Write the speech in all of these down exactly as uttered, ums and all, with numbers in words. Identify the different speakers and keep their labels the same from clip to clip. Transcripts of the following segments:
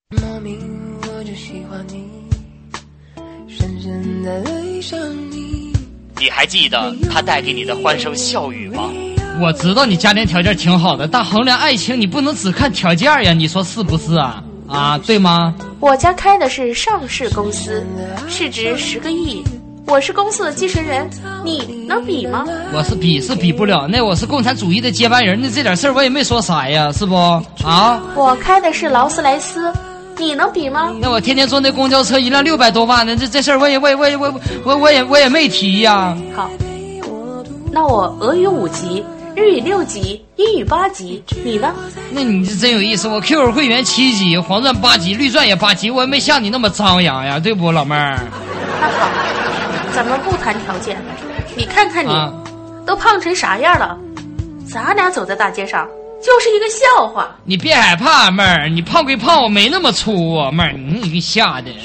Speaker 1: 莫名我就喜欢你，深深地爱上你。
Speaker 2: 你还记得他带给你的欢声笑语吗？
Speaker 3: 我知道你家庭条件挺好的，但衡量爱情你不能只看条件呀，你说是不是啊？啊，对吗？
Speaker 4: 我家开的是上市公司，市值十个亿，我是公司的继承人，你能比吗？
Speaker 3: 我是比是比不了，那我是共产主义的接班人，那这点事儿我也没说啥呀，是不？啊？
Speaker 4: 我开的是劳斯莱斯，你能比吗？
Speaker 3: 那我天天坐那公交车一辆六百多万的，这这事儿我也我也我也我我我也我也没提呀。
Speaker 4: 好，那我俄语五级，日语六级，英语八级，你呢？
Speaker 3: 那你这真有意思，我 Q Q 会员七级，黄钻八级，绿钻也八级，我也没像你那么张扬呀，对不，老妹儿？
Speaker 4: 那好，咱们不谈条件，你看看你，啊、都胖成啥样了？咱俩走在大街上就是一个笑话。
Speaker 3: 你别害怕，妹儿，你胖归胖，我没那么粗啊，妹儿，你给吓的。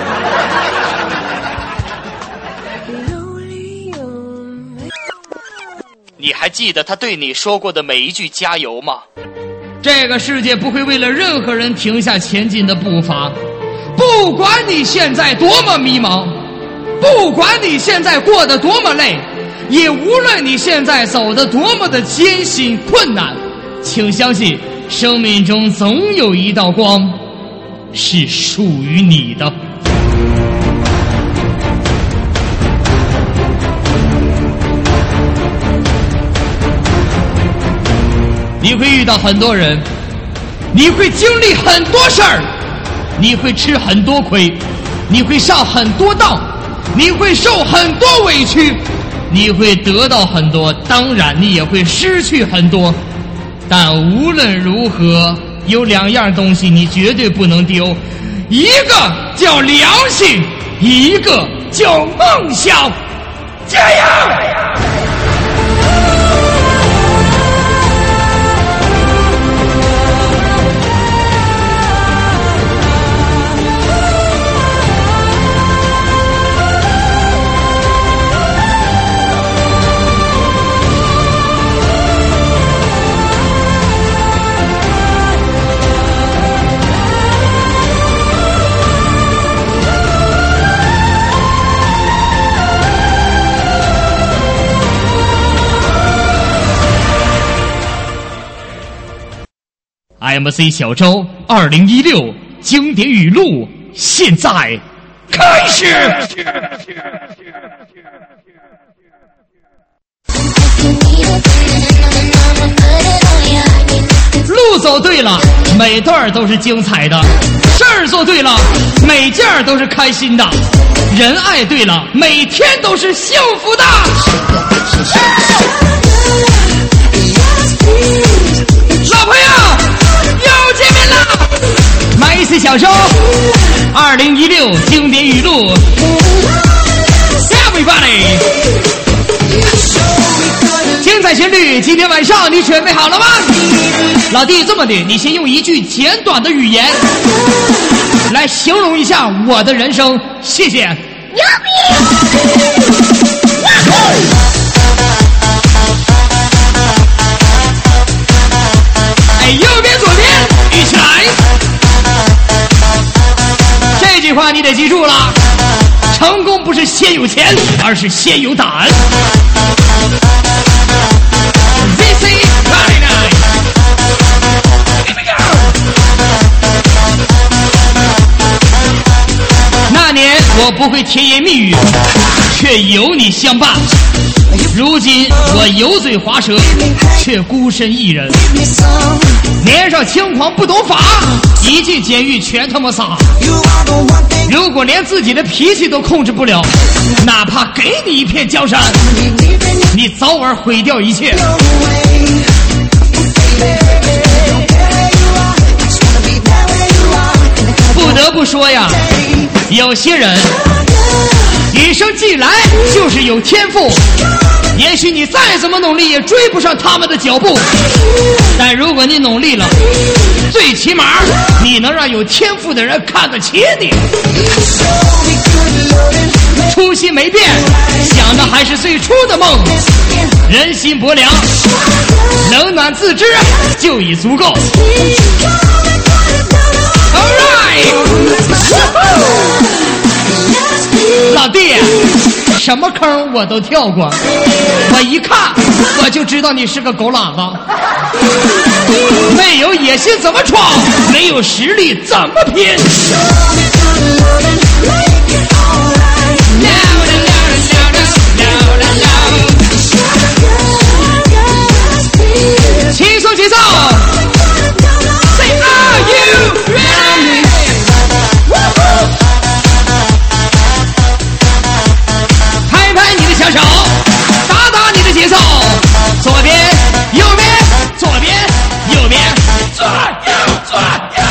Speaker 2: 你还记得他对你说过的每一句加油吗？
Speaker 3: 这个世界不会为了任何人停下前进的步伐，不管你现在多么迷茫，不管你现在过得多么累，也无论你现在走得多么的艰辛困难，请相信生命中总有一道光是属于你的。你会遇到很多人，你会经历很多事儿，你会吃很多亏，你会上很多当，你会受很多委屈，你会得到很多，当然你也会失去很多。但无论如何，有两样东西你绝对不能丢，一个叫良心，一个叫梦想。加油！M C 小周二零一六经典语录，现在开始。路走对了，每段都是精彩的；事儿做对了，每件都是开心的；人爱对了，每天都是幸福的。老朋友又见面了，买一次小周二零一六经典语录 Everybody 精彩旋律，今天晚上你准备好了吗？老弟，这么的，你先用一句简短的语言来形容一下我的人生，谢谢。牛逼！哎，右边左边一起来。这句话你得记住了，成功不是先有钱，而是先有胆。This is Party Night. Here we go. 那年我不会甜言蜜语，却有你相伴。如今我油嘴滑舌，却孤身一人。年少轻狂不懂法，一进监狱全他妈傻。如果连自己的脾气都控制不了，哪怕给你一片江山，你早晚毁掉一切。不得不说呀，有些人与生俱来就是有天赋，也许你再怎么努力也追不上他们的脚步，但如果你努力了，最起码你能让有天赋的人看得起你。初心没变，想的还是最初的梦，人心薄凉，冷暖自知就已足够。 Alright， 老弟，什么坑我都跳过，我一看我就知道你是个狗懒子。没有野心怎么闯？没有实力怎么拼？轻松节奏 Say are you ready？ 拍拍你的小手，打打你的节奏，左边右边左边右边左右左右。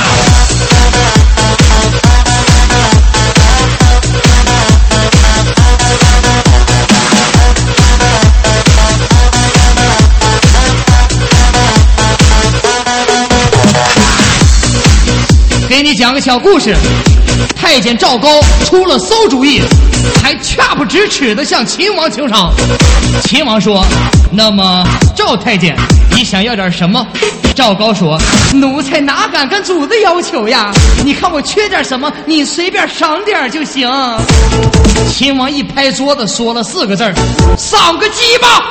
Speaker 3: 给你讲个小故事，太监赵高出了馊主意，还恰不直尺的向秦王求偿。秦王说：那么赵太监，你想要点什么？赵高说：奴才哪敢跟主子要求呀，你看我缺点什么，你随便赏点就行。秦王一拍桌子说了四个字：赏个鸡巴。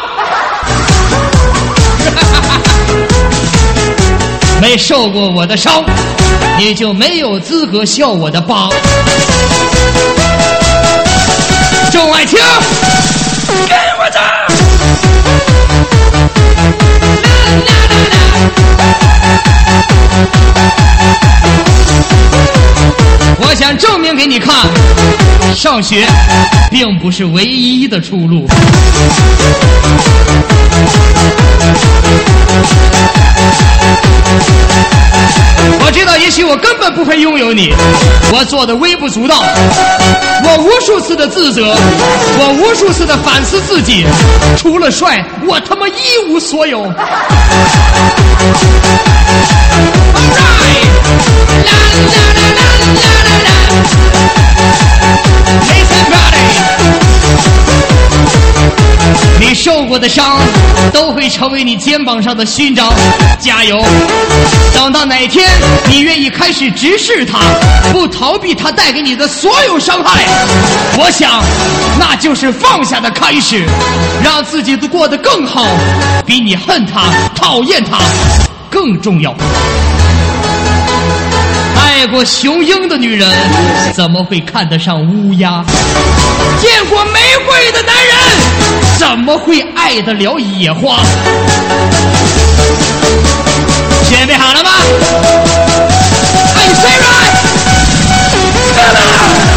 Speaker 3: 没受过我的伤，你就没有资格笑我的疤。众爱听，跟我走。我想证明给你看，上学并不是唯一的出路。我知道也许我根本不配拥有你，我做的微不足道，我无数次的自责，我无数次的反思自己，除了帅我他妈一无所有。你受过的伤都会成为你肩膀上的勋章，加油！等到哪天你愿意开始直视它，不逃避它带给你的所有伤害，我想那就是放下的开始，让自己都过得更好，比你恨它讨厌它更重要。爱过雄鹰的女人怎么会看得上乌鸦？见过玫瑰的男人怎么会爱得了野花？准备好了吗？ Are you serious? Come on!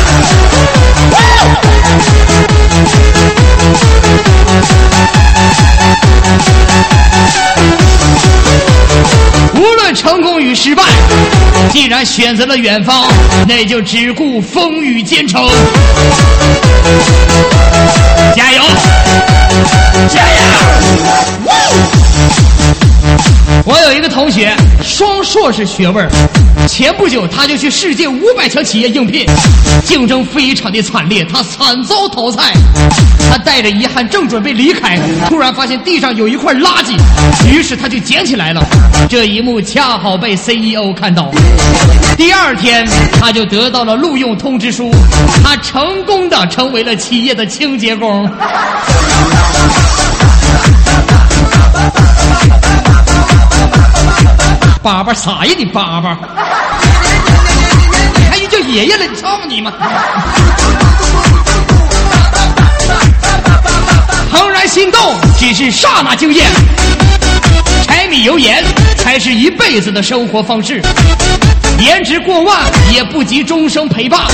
Speaker 3: 无论成功与失败，既然选择了远方，那就只顾风雨兼程。加油！加油！我有一个同学，双硕士学位，前不久他就去世界五百强企业应聘，竞争非常的惨烈，他惨遭淘汰。他带着遗憾正准备离开，突然发现地上有一块垃圾，于是他就捡起来了。这一幕恰好被 C E O 看到。第二天他就得到了录用通知书，他成功的成为了企业的清洁工。粑粑啥呀你粑粑，你还叫爷爷了，你操你妈！怦然心动只是刹那经验，柴米油盐才是一辈子的生活方式，颜值过万也不及终生陪伴。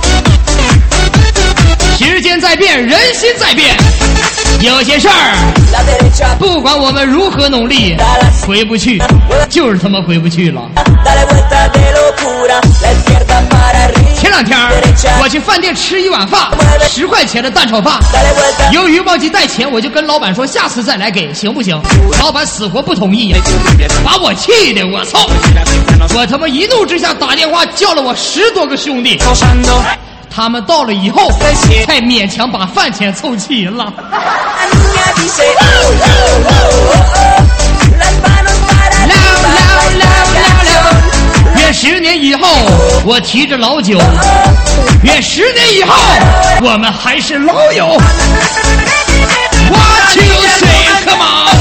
Speaker 3: 时间在变，人心在变，有些事儿不管我们如何努力，回不去就是他妈回不去了。前两天我去饭店吃一碗饭，十块钱的蛋炒饭，由于忘记带钱，我就跟老板说下次再来给行不行？老板死活不同意，把我气的我操！我他妈一怒之下打电话叫了我十多个兄弟，他们到了以后才勉强把饭钱凑齐了。原愿十年以后我提着老酒，愿十年以后我们还是老友。What you say? Come on！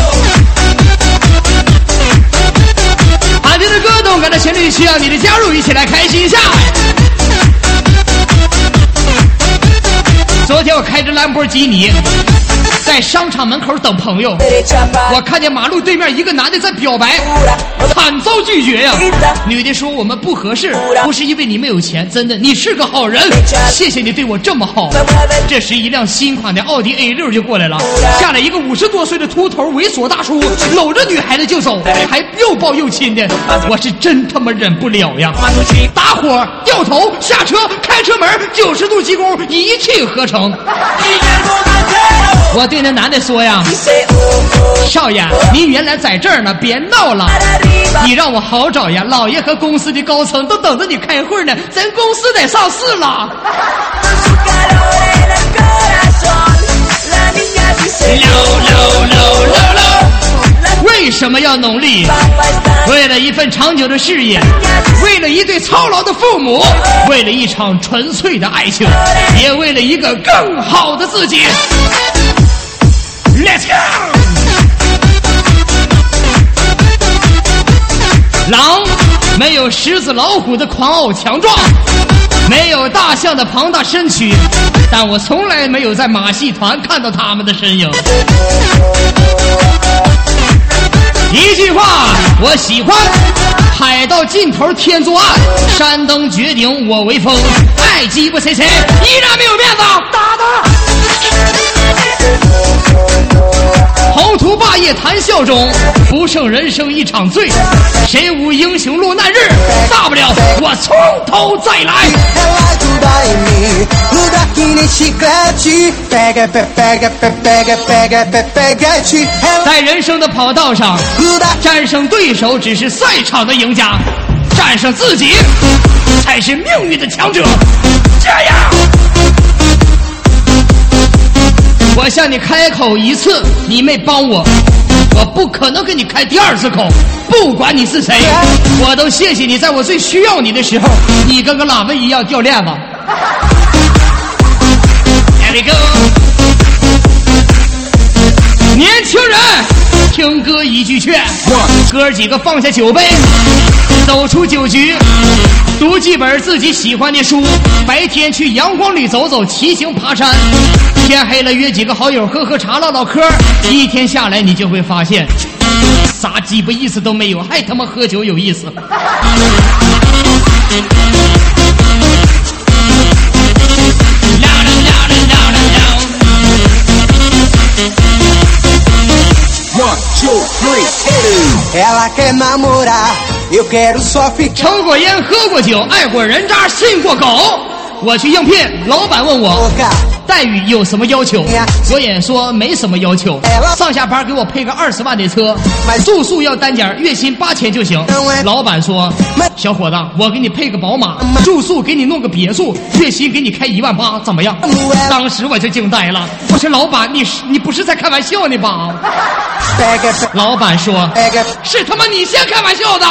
Speaker 3: 好听的歌，动感的旋律需要你的加入，一起来开心一下。昨天我开着兰博基尼在商场门口等朋友，我看见马路对面一个男的在表白，惨遭拒绝呀。女的说我们不合适，不是因为你没有钱，真的你是个好人，谢谢你对我这么好。这时一辆新款的奥迪 A 六 就过来了，下来一个五十多岁的秃头猥琐大叔，搂着女孩子就走，还又抱又亲的，我是真他妈忍不了呀！打火掉头下车开车门九十度鞠躬，一气呵成。我对那男的说呀，少爷您原来在这儿呢，别闹了，你让我好找呀，老爷和公司的高层都等着你开会呢，咱公司得上市了。为什么要努力？为了一份长久的事业，为了一对操劳的父母，为了一场纯粹的爱情，也为了一个更好的自己。Let's go！ 狼没有狮子老虎的狂傲强壮，没有大象的庞大身躯，但我从来没有在马戏团看到他们的身影。一句话，我喜欢海到尽头天作案，山登绝顶我威风，爱鸡巴谁谁依然没有面子，打他！宏图霸业谈笑中，不胜人生一场醉，谁无英雄落难日，大不了我从头再来。在人生的跑道上，战胜对手只是赛场的赢家，战胜自己才是命运的强者。加油！我向你开口一次，你没帮我，我不可能给你开第二次口。不管你是谁，我都谢谢你在我最需要你的时候，你跟个喇叭一样掉链子。Here we go！ 年轻人，听歌一句劝，哥几个放下酒杯，走出酒局，读几本自己喜欢的书，白天去阳光里走走，骑行爬山，天黑了约几个好友喝喝茶唠唠嗑，一天下来你就会发现啥鸡巴意思都没有，还他妈喝酒有意思。抽过烟喝过酒爱过人渣信过狗，我去应聘，老板问我待遇有什么要求，我也说没什么要求，上下班给我配个二十万的车，住宿要单间，月薪八千就行。老板说小伙子，我给你配个宝马，住宿给你弄个别墅，月薪给你开一万八，怎么样？当时我就惊呆了，我说老板，你你不是在开玩笑呢吧？老板说是他妈你先开玩笑的。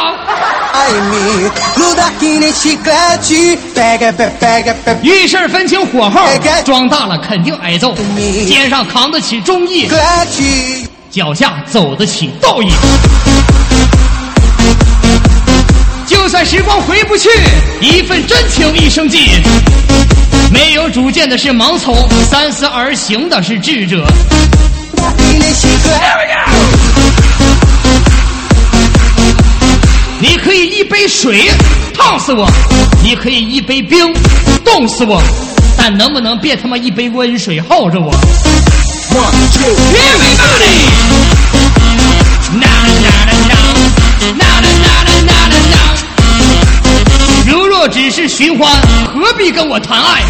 Speaker 3: 遇事分清火候，装大了肯定挨揍，肩上扛得起忠义，脚下走得起道义。就算时光回不去，一份真情一生尽。没有主见的是盲从，三思而行的是智者。你可以一杯水烫死我，你可以一杯冰冻死我，但能不能别他妈一杯温水耗着我？ Everybody! Na na na na na na na na na. 如若只是寻欢，何必跟我谈爱？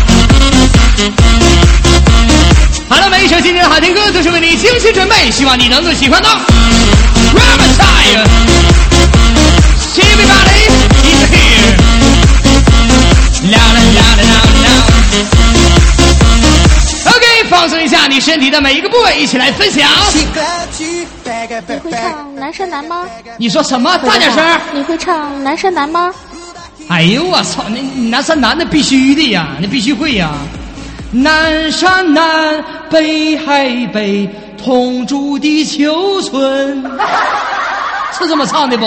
Speaker 3: 好了，每一首今天的好听歌都是为你精心准备，希望你能够喜欢到。Ramatire, everybody is here. La la la la la. OK， 放松一下你身体的每一个部位，一起来分享。
Speaker 4: 你会唱《南山南》吗？
Speaker 3: 你说什么？大点声。
Speaker 4: 你会唱《南山南》吗？
Speaker 3: 哎呦我操，那那是男的必须的呀，那必须会呀。南山南，北海北，同住地球村，是这么唱的不？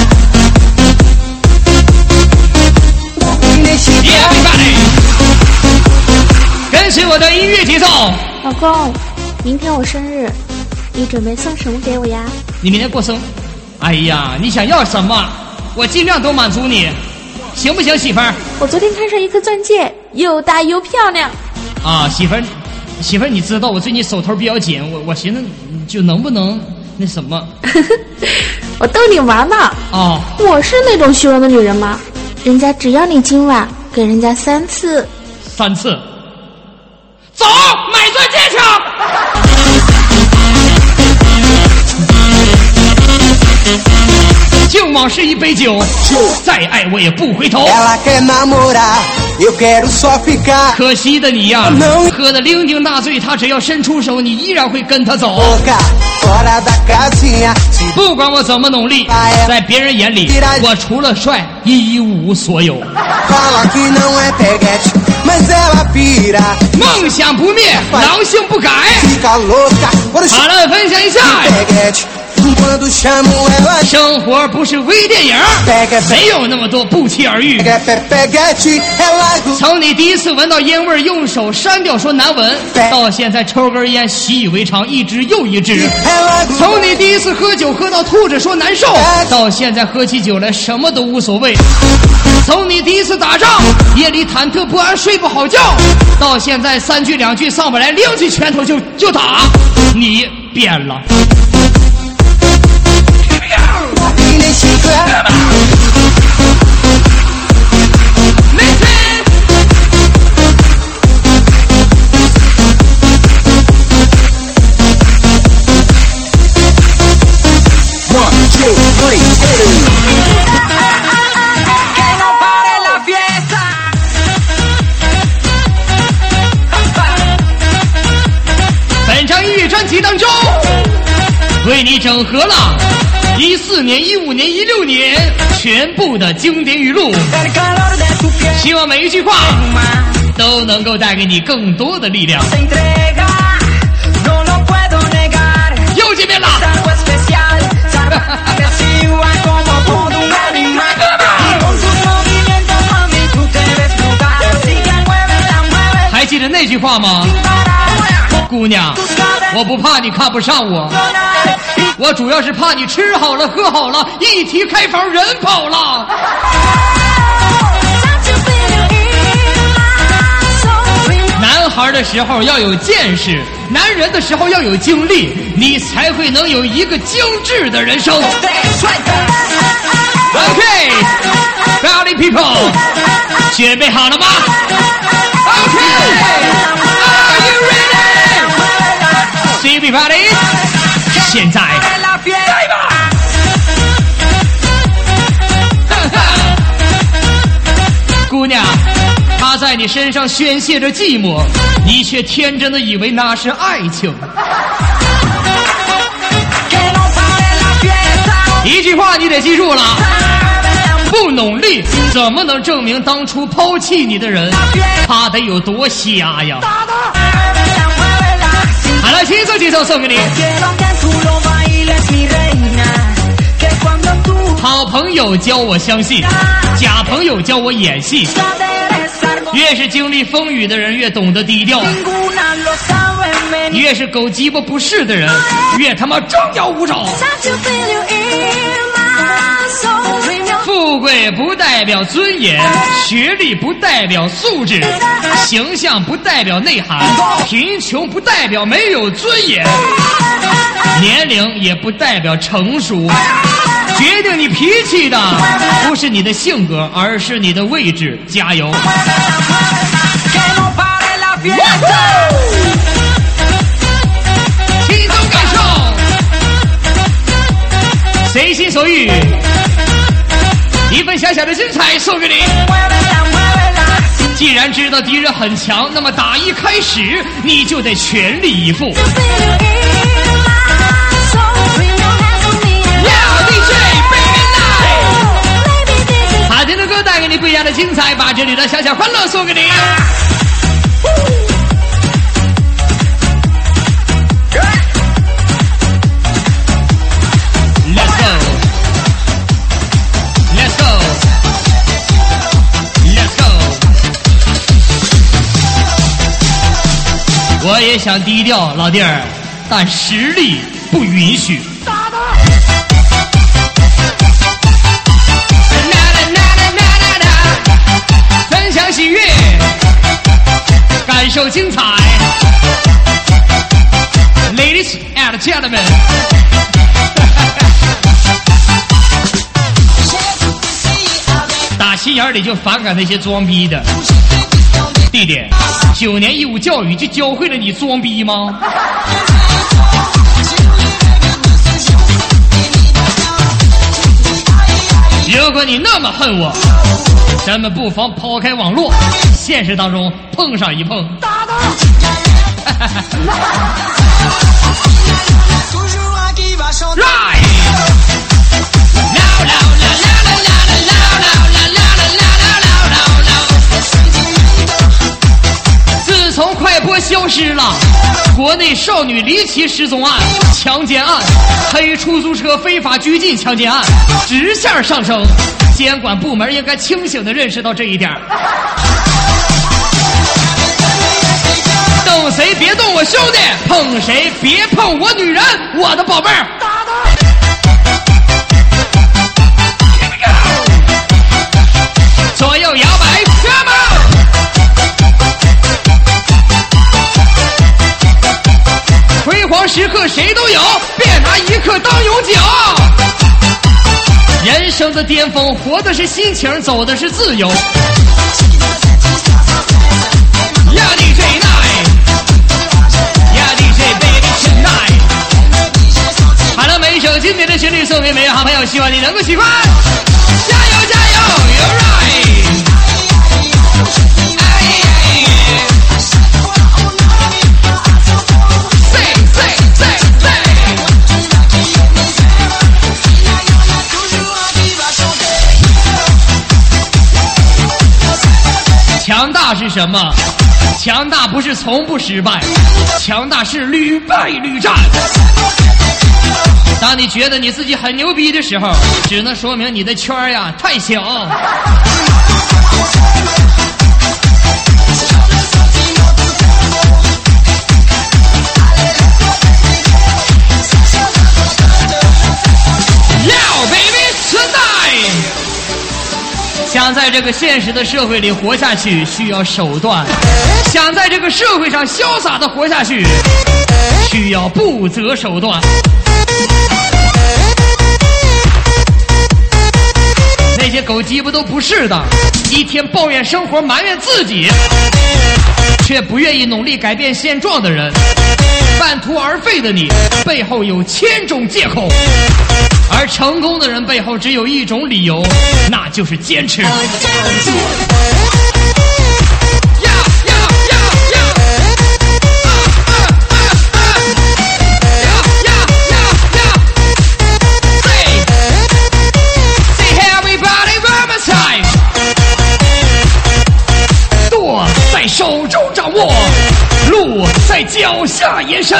Speaker 3: 跟随我的音乐节奏。
Speaker 5: 老公，明天我生日，你准备送什么给我呀？
Speaker 3: 你明天过生？哎呀，你想要什么，我尽量都满足你，行不行，媳妇儿？
Speaker 5: 我昨天看上一颗钻戒，又大又漂亮。
Speaker 3: 啊，媳妇儿，媳妇儿，你知道我最近手头比较紧，我我寻思就能不能那什么？
Speaker 5: 我逗你玩嘛。
Speaker 3: 哦，
Speaker 5: 我是那种虚荣的女人吗？人家只要你今晚给人家三次。
Speaker 3: 三次。走，买钻戒去。敬往事一杯酒，再爱我也不回头。可惜的你呀，喝得酩酊大醉，他只要伸出手，你依然会跟他走。不管我怎么努力，在别人眼里，我除了帅一无所有。梦想不灭，狼性不改。好了，分享一下。生活不是微电影，没有那么多不期而遇。从你第一次闻到烟味用手删掉说难闻，到现在抽根烟习以为常，一支又一支。从你第一次喝酒喝到吐着说难受，到现在喝起酒来什么都无所谓。从你第一次打仗夜里忐忑不安睡不好觉，到现在三句两句上不来，拎起拳头就就打。你变了。本张音乐专辑当中为你整合了一四年、一五年、一六年全部的经典语录，希望每一句话都能够带给你更多的力量。又见面了。还记得那句话吗？姑娘，我不怕你看不上我，我主要是怕你吃好了喝好了，一提开房人跑了。男孩的时候要有见识，男人的时候要有经历，你才会能有一个精致的人生。OK， Valley people， 准备好了吗 ？OK，Are you ready？Everybody， 现在来吧！姑娘，他在你身上宣泄着寂寞，你却天真的以为那是爱情。一句话你得记住了，不努力怎么能证明当初抛弃你的人他得有多瞎呀？好了，轻松节奏送给你。好朋友教我相信，假朋友教我演戏。越是经历风雨的人越懂得低调，越是狗鸡巴不是的人越他妈张牙舞爪。富贵不代表尊严，学历不代表素质，形象不代表内涵，贫穷不代表没有尊严，年龄也不代表成熟。决定你脾气的不是你的性格，而是你的位置。加油！轻松感受，随心所欲，一份小小的精彩送给你。既然知道敌人很强，那么打一开始你就得全力以赴。好听的歌带给你不一样的精彩，把这里的小小欢乐送给你。Let's go, let's go, let's go。我也想低调，老弟儿，但实力不允许。打他！分享喜悦，感受精彩。Ladies and gentlemen。打心眼里就反感那些装逼的。弟弟，九年义务教育就教会了你装逼吗？如果你那么恨我，咱们不妨抛开网络，现实当中碰上一碰。打他！来！自从快播消失了，国内少女离奇失踪案、强奸案、黑出租车非法拘禁强奸案直线上升，监管部门应该清醒地认识到这一点。动谁别动我兄弟，碰谁别碰我女人，我的宝贝儿。打他！左右摇摆 ，Come on！ 辉煌时刻谁都有，别拿一刻当永久。人生的巅峰，活的是心情，走的是自由。呀 D J night， 呀 D J baby tonight。好了，每一首经典的旋律送给每位好朋友，希望你能够喜欢。加油加油 ，You're right。强大是什么？强大不是从不失败，强大是屡败屡战。当你觉得你自己很牛逼的时候，只能说明你的圈儿呀太小。Yo baby tonight。想在这个现实的社会里活下去，需要手段；想在这个社会上潇洒的活下去，需要不择手段。那些狗鸡巴都不是的，一天抱怨生活、埋怨自己，却不愿意努力改变现状的人，半途而废的你，背后有千种借口。而成功的人背后只有一种理由，那就是坚持。舵在手中掌握，路在脚下延伸。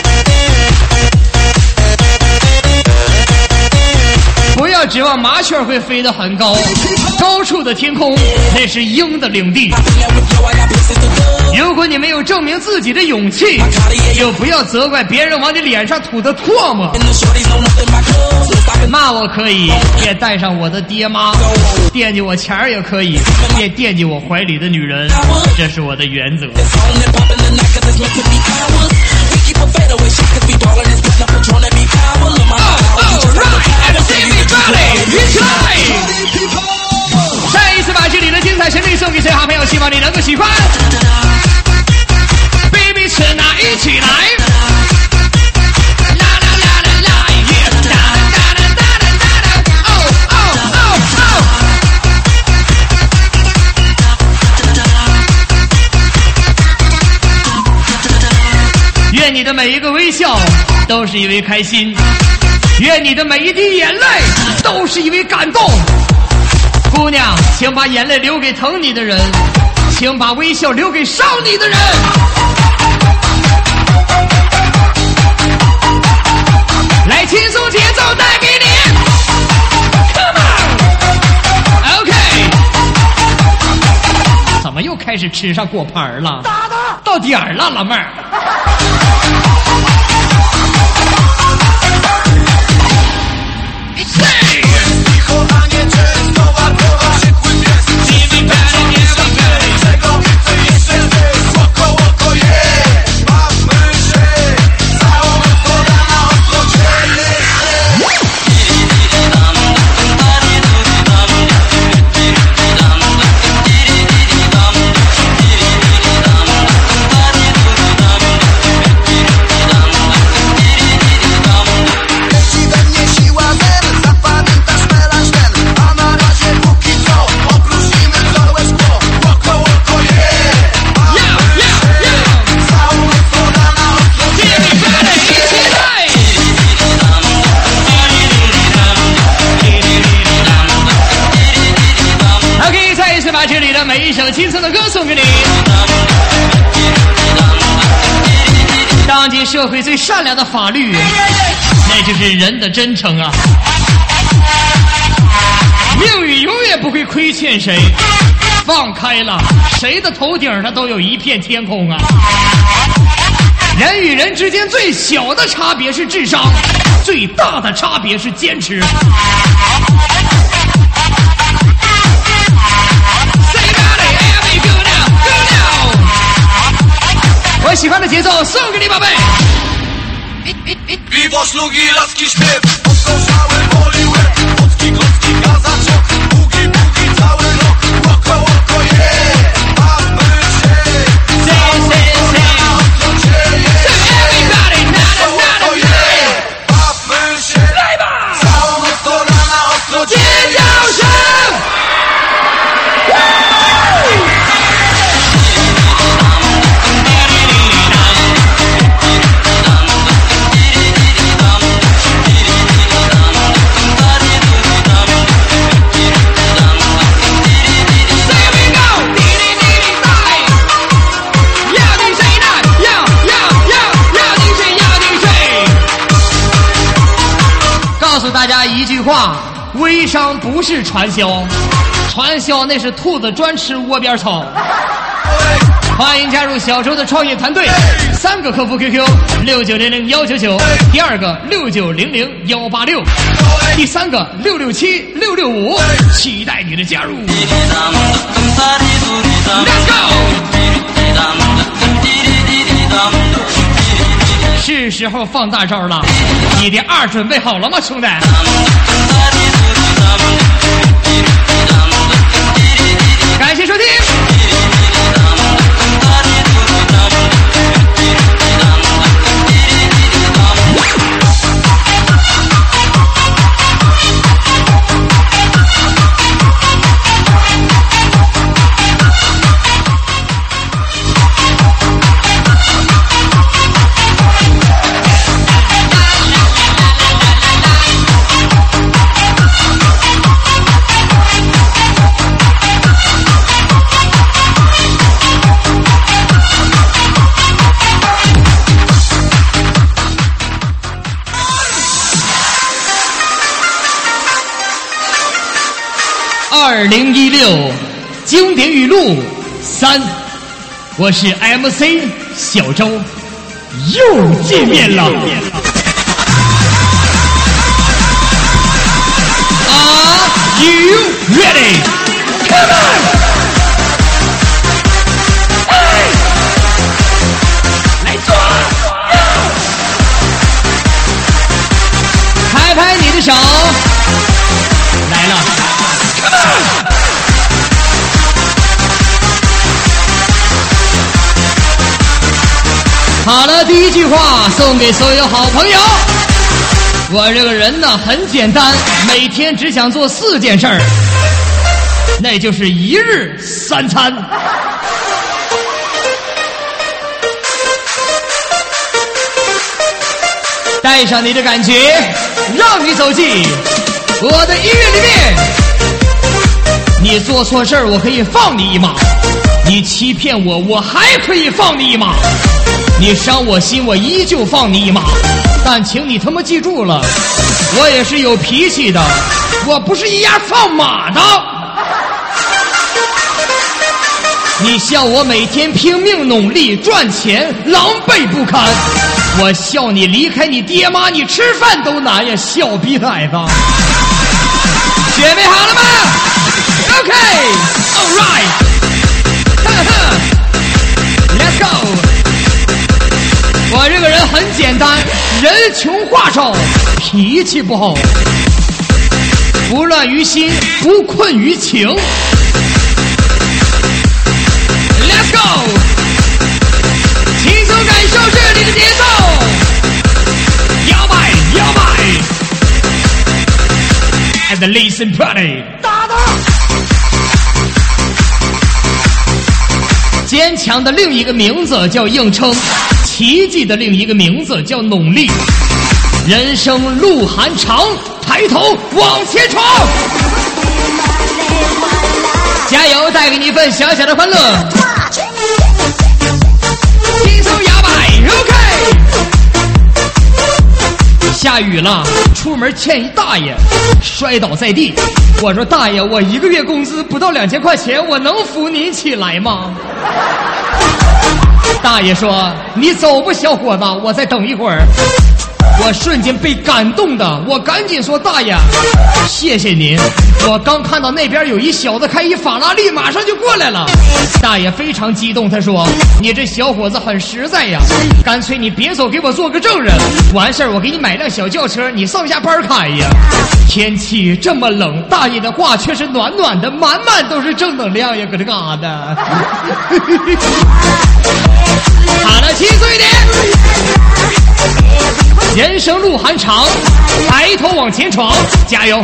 Speaker 3: 不要指望麻雀会飞得很高，高处的天空那是鹰的领地。如果你没有证明自己的勇气，就不要责怪别人往你脸上吐的唾沫。骂我可以，别带上我的爹妈；惦记我钱儿也可以，别惦记我怀里的女人。这是我的原则。再一次把这里的精彩旋律送给最好朋友，希望你能够喜欢。Baby tonight， 一起来！啦啦啦啦啦，耶！哒哒哒哒哒哒，哦哦哦哦！愿你的每一个微笑都是因为开心。愿你的每一滴眼泪都是因为感动。 姑娘，请把眼泪留给疼你的人，请把微笑留给伤你的人。来，轻松节奏带给你 ，Come on， OK。怎么又开始吃上果盘了？
Speaker 6: 打的，
Speaker 3: 到点儿了，老妹儿。每一首轻松的歌送给你。当今社会最善良的法律，那就是人的真诚啊！命运永远不会亏欠谁，放开了，谁的头顶上都有一片天空啊！人与人之间最小的差别是智商，最大的差别是坚持。我喜欢的节奏送给你，宝贝。来吧！尖叫声！告诉大家一句话，微商不是传销，传销那是兔子专吃窝边草。欢迎加入小周的创业团队，三个客服 Q Q 六九零零幺九九，第二个六九零零幺八六，第三个六六七六六五，期待你的加入。Let's go！ 是时候放大招了，你的二准备好了吗，兄弟？感谢收听。二零一六经典语录三，我是 M C 小周，又见面了。Are you ready? Come on! 来做，拍拍你的手，来了。好了，第一句话送给所有好朋友。我这个人呢很简单，每天只想做四件事儿，那就是一日三餐。带上你的感觉，让你走进我的音乐里面。 你做错事儿，我可以放你一马；你欺骗我，我还可以放你一马；你伤我心，我依旧放你一马。但请你他妈记住了，我也是有脾气的，我不是一样放马的。你笑我每天拼命努力赚钱，狼狈不堪；我笑你离开你爹妈，你吃饭都难呀，小逼崽子！准备好了吗 ？OK， All right， 哈哈 ，Let's go。我这个人很简单，人穷话少，脾气不好，不乱于心，不困于情。Let's go， 轻松感受这里的节奏，摇摆摇摆 ，and listen party， 打打。坚强的另一个名字叫硬撑，奇迹的另一个名字叫努力。人生路还长，抬头往前闯。加油，带给你一份小小的欢乐。轻松摇摆 ，OK。下雨了，出门欠一大爷，摔倒在地。我说大爷，我一个月工资不到两千块钱，我能扶您起来吗？大爷说：“你走吧，小伙子，我再等一会儿。”我瞬间被感动的，我赶紧说：“大爷，谢谢您。”我刚看到那边有一小子开一法拉利，马上就过来了。大爷非常激动，他说：“你这小伙子很实在呀，干脆你别走，给我做个证人。完事儿我给你买辆小轿车，你上下班开呀。”天气这么冷，大爷的话却是暖暖的，满满都是正能量呀，搁这嘎达。好了，轻松一点。人生路还长，抬头往前闯，加油！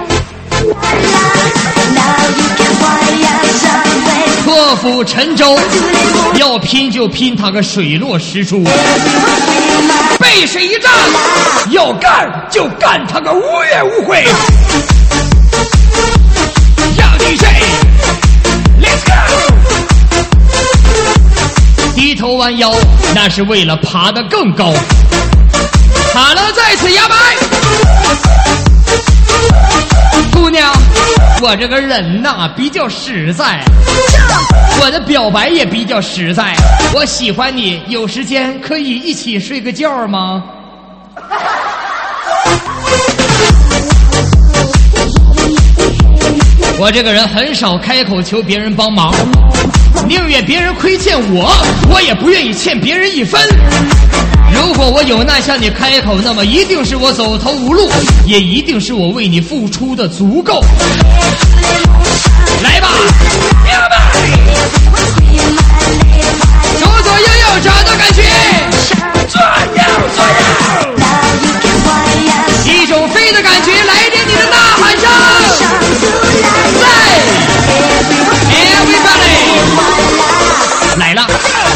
Speaker 3: 破釜沉舟，要拼就拼他个水落石出；背水一战，要干就干他个无怨无悔。让 D J，Let's go！ 低头弯腰，那是为了爬得更高。好了，再次摇摆。姑娘，我这个人呐比较实在，我的表白也比较实在。我喜欢你，有时间可以一起睡个觉吗？我这个人很少开口求别人帮忙，宁愿别人亏欠我，我也不愿意欠别人一分。如果我有难向你开口，那么一定是我走投无路，也一定是我为你付出的足够。来吧，摇摆，左左右右找到感觉，左右左右，一种飞的感觉，来点你的呐喊声，来 ，everybody， 来了。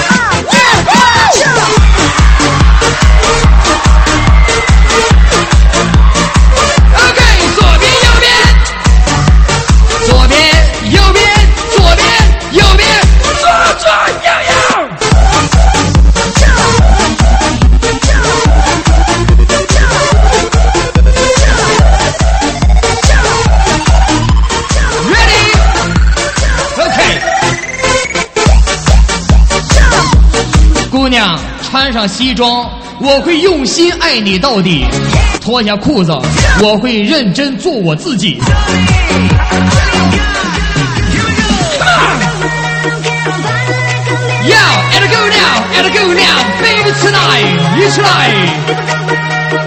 Speaker 3: 姑娘，穿上西装，我会用心爱你到底；脱下裤子，我会认真做我自己。Yo, and go now, and go now, baby tonight, you tonight。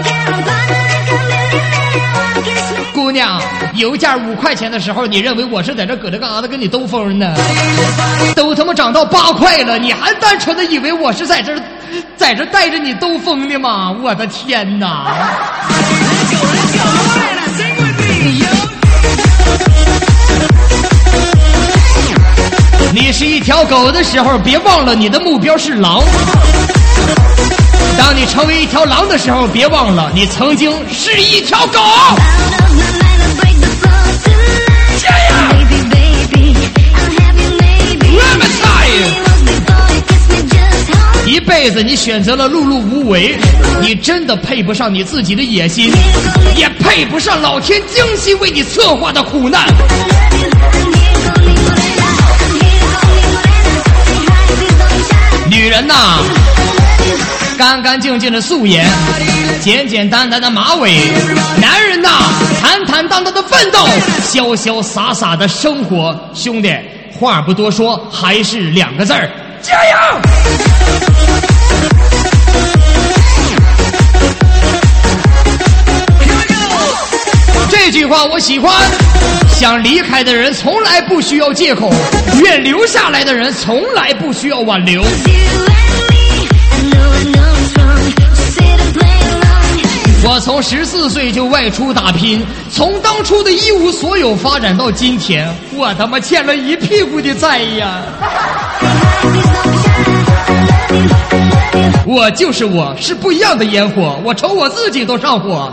Speaker 3: 姑娘，油价五块钱的时候，你认为我是在这搁这干啥的跟你兜风呢？都他妈涨到八块了，你还单纯的以为我是在这在这带着你兜风的吗？我的天哪！你是一条狗的时候，别忘了你的目标是狼；当你成为一条狼的时候，别忘了你曾经是一条狗。加油！ 辈子你选择了碌碌无为，你真的配不上你自己的野心，也配不上老天精心为你策划的苦难。女人呐，干干净净的素颜，简简单单的马尾；男人呐，坦坦荡荡的奋斗，潇潇洒洒的生活。兄弟，话不多说，还是两个字儿：加油！这句话我喜欢。想离开的人从来不需要借口，愿留下来的人从来不需要挽留。我从十四岁就外出打拼，从当初的一无所有发展到今天，我他妈欠了一屁股的债呀！我就是我，是不一样的烟火，我瞅我自己都上火。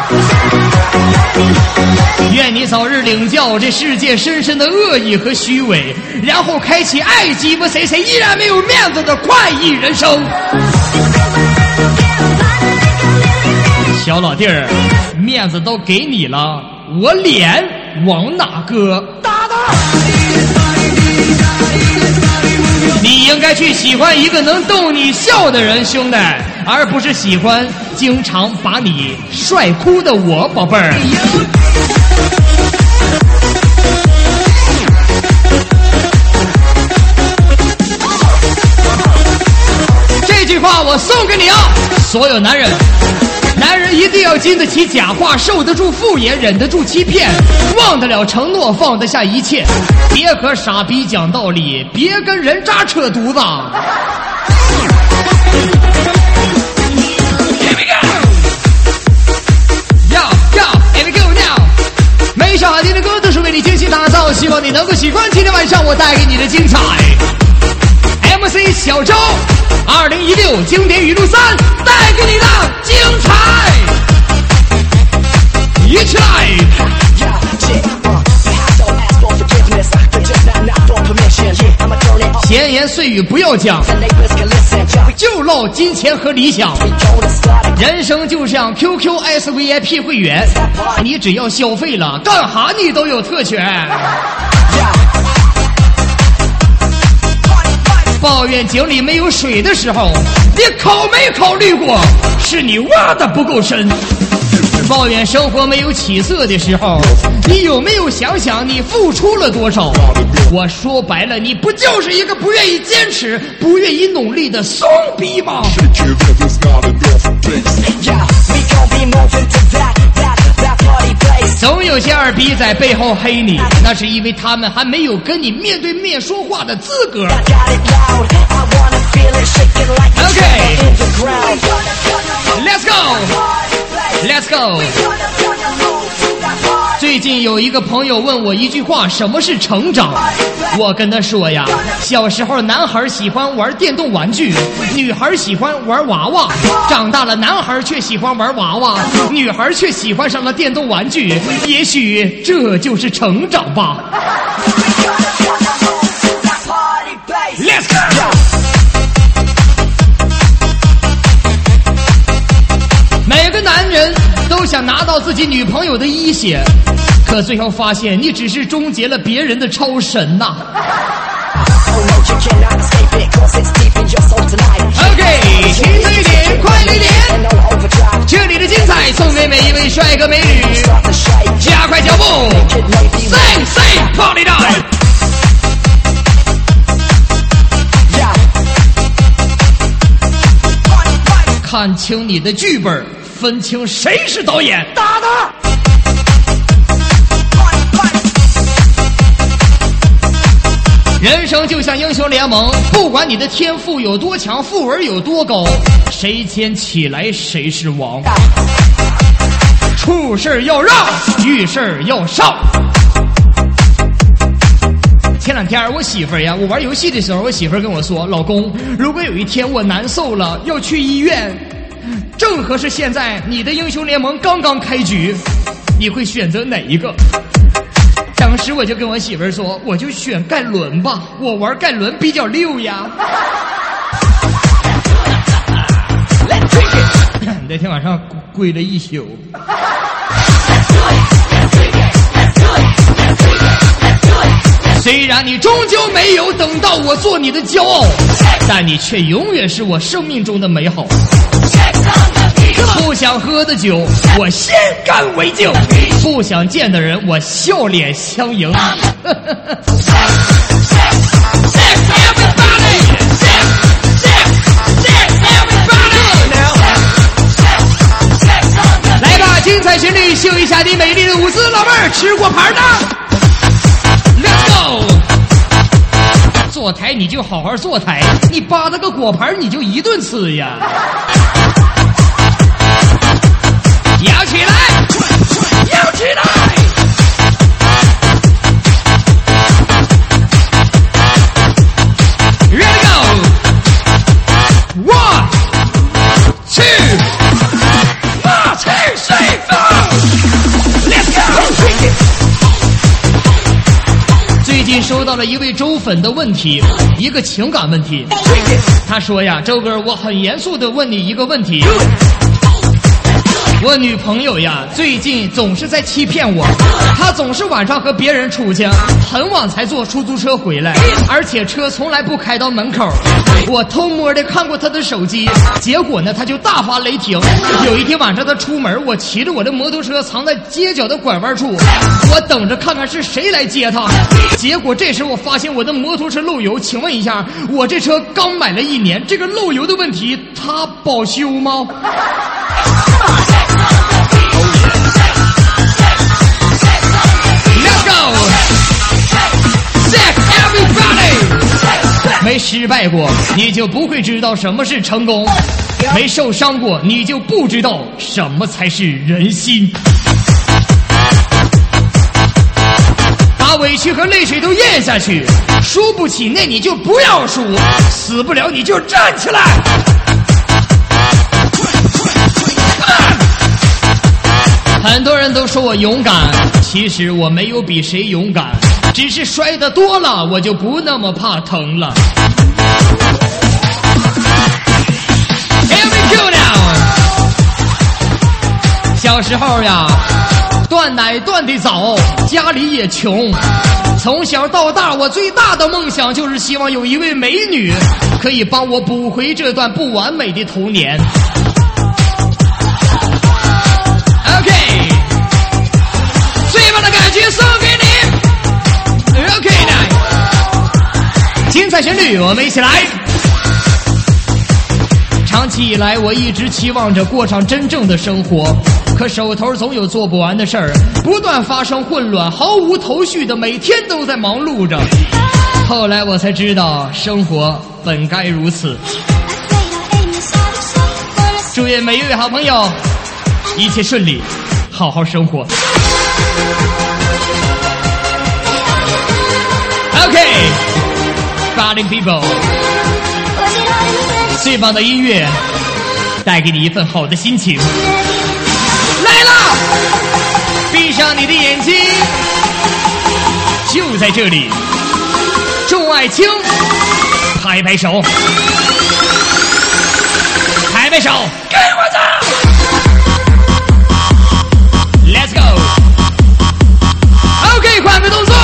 Speaker 3: 愿你早日领教这世界深深的恶意和虚伪，然后开启爱鸡巴谁谁依然没有面子的快意人生。小老弟儿，面子都给你了，我脸往哪搁？打他！你应该去喜欢一个能逗你笑的人，兄弟，而不是喜欢经常把你帅哭的我，宝贝儿。这句话我送给你啊，所有男人。男人一定要经得起假话，受得住敷衍，忍得住欺骗，忘得了承诺，放得下一切。别和傻逼讲道理，别跟人渣扯犊子。Here we go， Yo Yo Here we go now。每一首好听的歌都是为你精心打造，希望你能够喜欢今天晚上我带给你的精彩。M C 小周二零一六经典语录三带给你的精彩，一起来！闲言碎语不要讲，就唠金钱和理想。人生就像 Q Q S V I P 会员，你只要消费了，干哈你都有特权。抱怨井里没有水的时候，你考没考虑过是你挖的不够深？抱怨生活没有起色的时候，你有没有想想你付出了多少？我说白了，你不就是一个不愿意坚持、不愿意努力的怂逼吗？总有些二逼在背后黑你，那是因为他们还没有跟你面对面说话的资格。OK， Let's go，Let's go。最近有一个朋友问我一句话，什么是成长？我跟他说呀，小时候男孩喜欢玩电动玩具，女孩喜欢玩娃娃，长大了男孩却喜欢玩娃娃，女孩却喜欢上了电动玩具，也许这就是成长吧。Let's go。每个男人都想拿到自己女朋友的一血，可最后发现你只是终结了别人的超神呐、啊。OK， 轻一点，快一点，这里的精彩送给每一位帅哥美女，加快脚步 ，Sing Sing Party Time。看清你的剧本，分清谁是导演，打他！人生就像英雄联盟，不管你的天赋有多强，富文有多高，谁先起来谁是王。处事要让，遇事要上。前两天我媳妇儿呀，我玩游戏的时候，我媳妇儿跟我说，老公，如果有一天我难受了要去医院，正合适现在你的英雄联盟刚刚开局，你会选择哪一个？当时我就跟我媳妇儿说，我就选盖伦吧，我玩盖伦比较溜呀。 那天晚上跪了一宿。虽然你终究没有等到我做你的骄傲，但你却永远是我生命中的美好。不想喝的酒，我先干为敬；不想见的人，我笑脸相迎。来吧，精彩旋律，秀一下你美丽的舞姿，老妹儿，吃过盘的 ，Let's go！ 坐台你就好好坐台，你扒着个果盘你就一顿吃呀！摇起来，摇起来 ！Ready go！ One, two, one, two, three, four. Let's go！ 最近收到了一位周粉的问题，一个情感问题。他说呀，周哥，我很严肃的问你一个问题。我女朋友呀，最近总是在欺骗我，她总是晚上和别人出去，很晚才坐出租车回来，而且车从来不开到门口。我偷摸的看过她的手机，结果呢，她就大发雷霆。有一天晚上她出门，我骑着我的摩托车藏在街角的拐弯处，我等着看看是谁来接她。结果这时我发现我的摩托车漏油，请问一下，我这车刚买了一年，这个漏油的问题它保修吗？Let's go! Set everybody! 没失败过，你就不会知道什么是成功；没受伤过，你就不知道什么才是人心。把委屈和泪水都咽下去，输不起那你就不要输，死不了你就站起来。很多人都说我勇敢，其实我没有比谁勇敢，只是摔得多了，我就不那么怕疼了。Here we go now！ 小时候呀，断奶断得早，家里也穷，从小到大，我最大的梦想就是希望有一位美女可以帮我补回这段不完美的童年。OK， 最棒的感觉送给你。OK， 来，精彩旋律，我们一起来。长期以来，我一直期望着过上真正的生活，可手头总有做不完的事儿，不断发生混乱，毫无头绪的每天都在忙碌着。后来我才知道，生活本该如此。祝愿每一位好朋友一切顺利，好好生活。OK， Party people， 最棒的音乐带给你一份好的心情。来了，闭上你的眼睛，就在这里。众爱卿，拍拍手，拍拍手，给我走！ Let's go！ OK， 换个动作，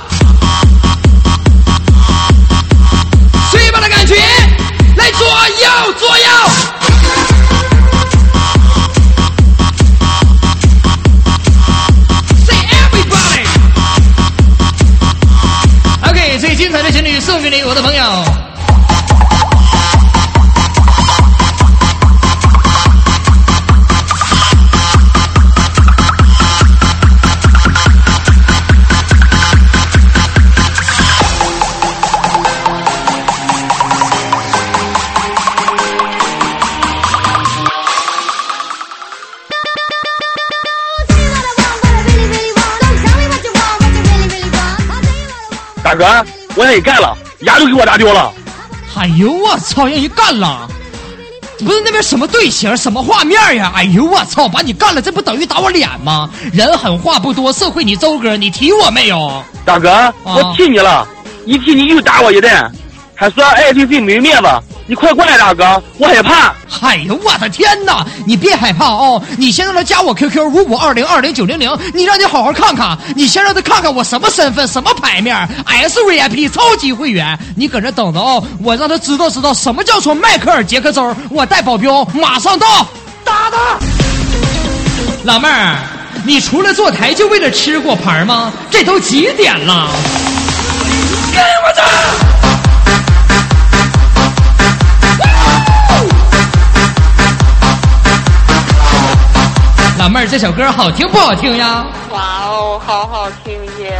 Speaker 3: 最棒的感觉，来左右左右。Say everybody！OK， 最精彩的旋律送给你，我的朋友。
Speaker 6: 大哥，我让你干了，牙都给我打丢了。
Speaker 3: 哎呦我操，让你干了！不是那边什么队形，什么画面呀？哎呦我操，把你干了，这不等于打我脸吗？人狠话不多，社会你周哥，你提我没有？
Speaker 6: 大哥，啊、我踢你了，一踢你又打我一顿，还说爱情最没面子，你快过来，大哥，我害怕。
Speaker 3: 哎呦我的天哪，你别害怕哦，你先让他加我 Q Q 五五二零二零九零零，你让你好好看看，你先让他看看我什么身份什么牌面 S V I P 超级会员，你搁这等着哦，我让他知道知道什么叫做迈克尔杰克州，我带保镖马上到。打的老妹儿，你除了坐台就为了吃果盘吗？这都几点了？跟我走！老妹儿，这首歌好听不好听呀？
Speaker 7: 哇哦，好好听耶！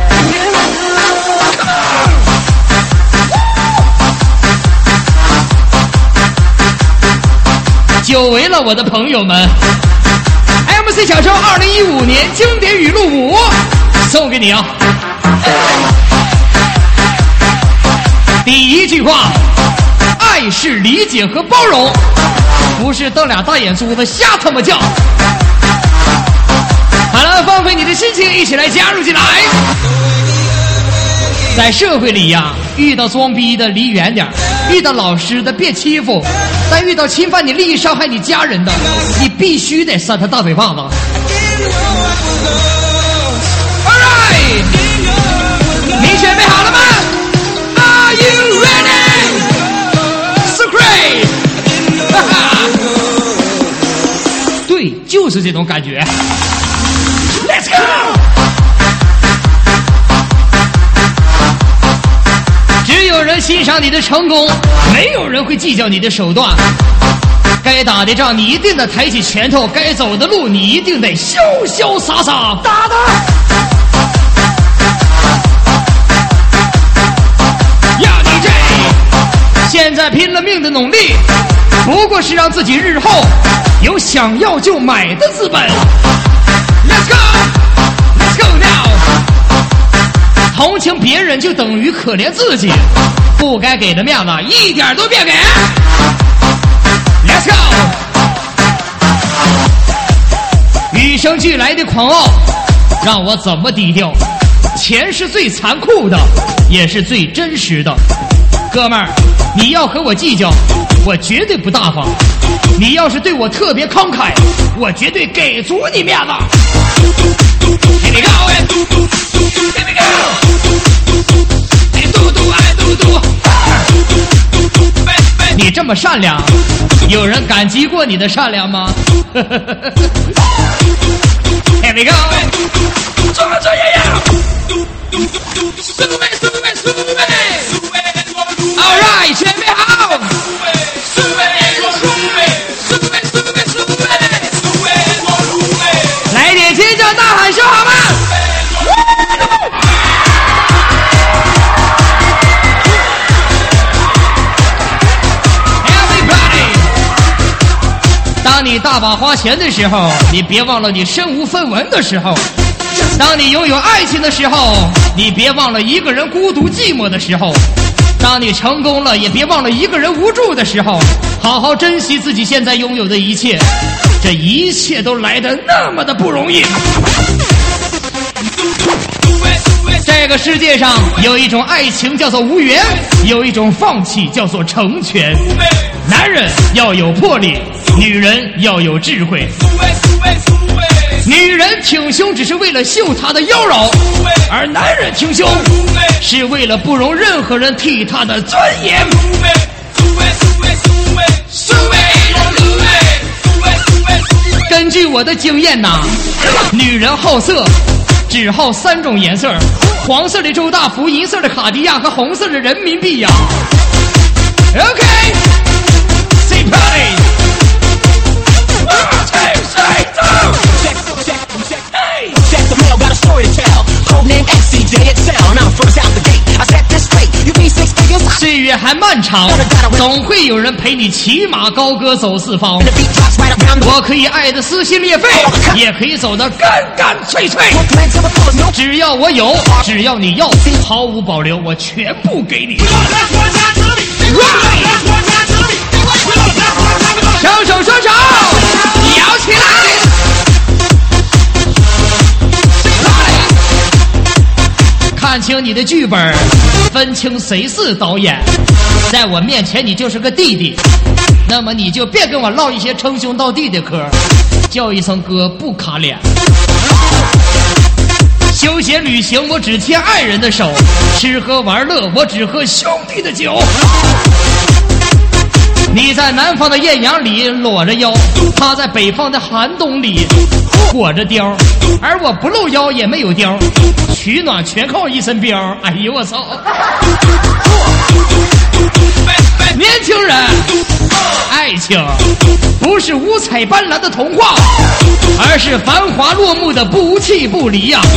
Speaker 3: 久违了我的朋友们 ，M C 小周二零一五年经典语录五送给你啊！第一句话，爱是理解和包容，不是瞪俩大眼珠子瞎他妈叫。好了，放飞你的心情，一起来加入进来。在社会里呀，遇到装逼的离远点，遇到老实的别欺负，但遇到侵犯你利益、伤害你家人的，你必须得扇他大嘴巴子。All right， 你准备好了吗 ？Are you ready? So great！ 哈哈，对，就是这种感觉。Let's go！只有人欣赏你的成功，没有人会计较你的手段。该打的仗你一定得抬起拳头，该走的路你一定得潇潇洒洒打的。要你这现在拼了命的努力，不过是让自己日后有想要就买的资本。Let's go, let's go now。同情别人就等于可怜自己，不该给的面子一点都别给。Let's go！ 与生俱来的狂傲，让我怎么低调？钱是最残酷的，也是最真实的。哥们儿，你要和我计较，我绝对不大方。你要是对我特别慷慨，我绝对给足你面子。Here we go， Here we go。嘟嘟爱嘟嘟，你这么善良，有人感激过你的善良吗 ？Here we go， 做做也要，苏贝苏贝苏贝 ，All right， 准备好，苏贝苏贝苏贝苏贝苏贝，来点尖叫大喊声好吗？当你大把花钱的时候，你别忘了你身无分文的时候；当你拥有爱情的时候，你别忘了一个人孤独寂寞的时候；当你成功了，也别忘了一个人无助的时候。好好珍惜自己现在拥有的一切，这一切都来得那么的不容易。这个世界上有一种爱情叫做无缘，有一种放弃叫做成全。男人要有魄力，女人要有智慧。女人挺胸只是为了秀她的妖娆，而男人挺胸是为了不容任何人替他的尊严。根据我的经验呐，女人好色只好三种颜色：黄色的周大福，银色的卡地亚和红色的人民币呀。OK，say party。岁月还漫长，总会有人陪你骑马高歌走四方。我可以爱得撕心裂肺，也可以走得干干脆脆。只要我有，只要你要，毫无保留，我全部给你。双手双手摇起来。看清你的剧本，分清谁是导演，在我面前你就是个弟弟。 那么你就别跟我唠一些称兄道弟的嗑，叫一声哥不卡脸。休闲旅行我只牵爱人的手，吃喝玩乐我只喝兄弟的酒。你在南方的艳阳里裸着腰，他在北方的寒冬里裹着貂，而我不露腰也没有貂，取暖全靠一身膘。哎呦我操！年轻人，爱情不是五彩斑斓的童话，而是繁华落幕的不弃不离呀、啊！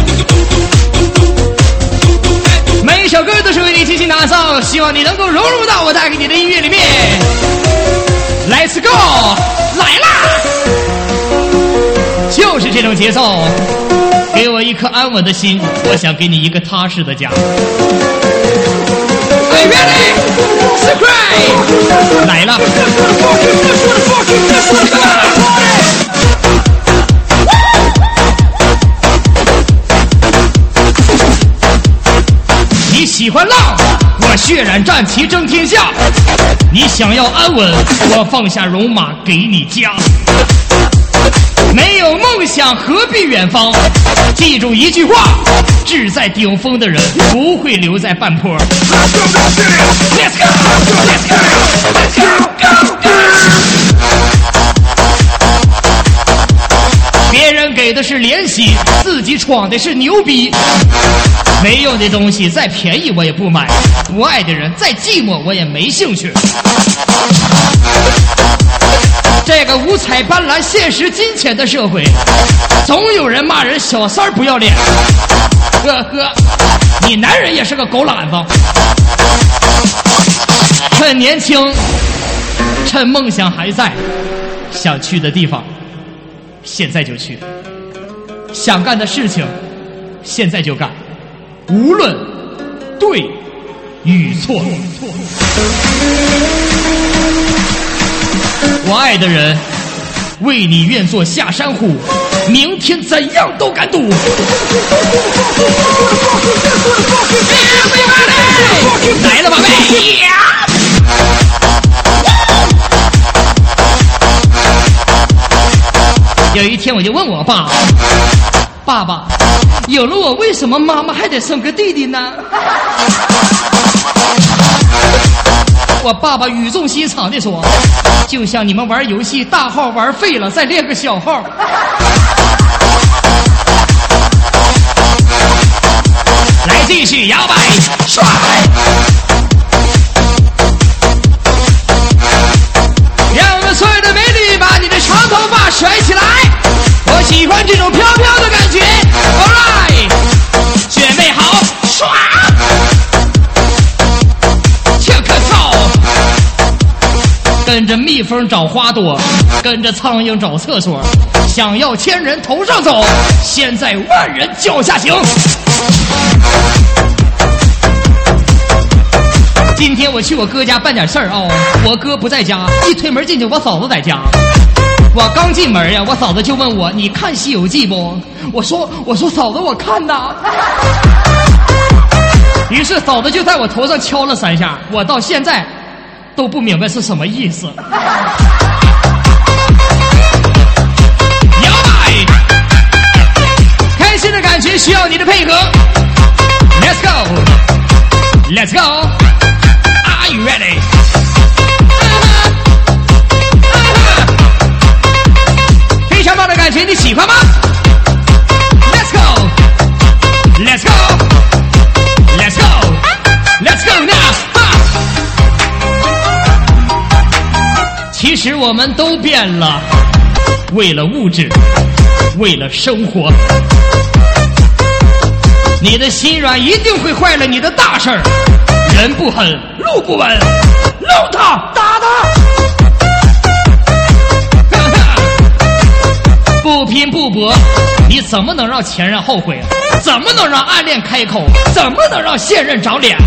Speaker 3: 每一首歌都是为你精心打造，希望你能够融入到我带给你的音乐里面。Let's go， 来啦！就是这种节奏，给我一颗安稳的心，我想给你一个踏实的家。Are you ready? Subscribe！ 来了。你喜欢浪，我血染战旗争天下；你想要安稳，我放下戎马给你家。没有梦想何必远方？记住一句话，志在顶峰的人不会留在半坡。Let's go! Let's go! Let's go! Go! Go! 别人给的是怜惜，自己闯的是牛逼。没用的东西再便宜我也不买，不爱的人再寂寞我也没兴趣。这个五彩斑斓现实金钱的社会，总有人骂人小三儿不要脸。呵呵，你男人也是个狗懒子。趁年轻，趁梦想还在，想去的地方现在就去，想干的事情现在就干，无论对与错。我爱的人为你愿做下山虎，明天怎样都敢赌。来了，宝贝！有一天我就问我爸，爸爸，有了我为什么妈妈还得生个弟弟呢？我爸爸语重心长地说，就像你们玩游戏大号玩废了再练个小号。来继续摇摆甩，让我们所有的美女把你的长头发甩起来，我喜欢这种飘飘的感觉。 Alright， 准备好刷，这可操，跟着蜜蜂找花朵，跟着苍蝇找厕所，想要千人头上走，现在万人脚下行。今天我去我哥家办点事儿哦，我哥不在家，一推门进去，我嫂子在家。我刚进门呀，我嫂子就问我：“你看《西游记》不？”我说：“我说嫂子，我看呐。”于是嫂子就在我头上敲了三下，我到现在都不明白是什么意思。摇摆，开心的感觉需要你的配合。Let's go, Let's go. Are you ready? 非常棒的感觉，你喜欢吗 ？Let's go, Let's go, Let's go, Let's go now. 其实我们都变了，为了物质，为了生活。你的心软一定会坏了你的大事儿。人不狠，路不稳，弄他，打他。不拼不搏，你怎么能让前任后悔？怎么能让暗恋开口？怎么能让现任长脸？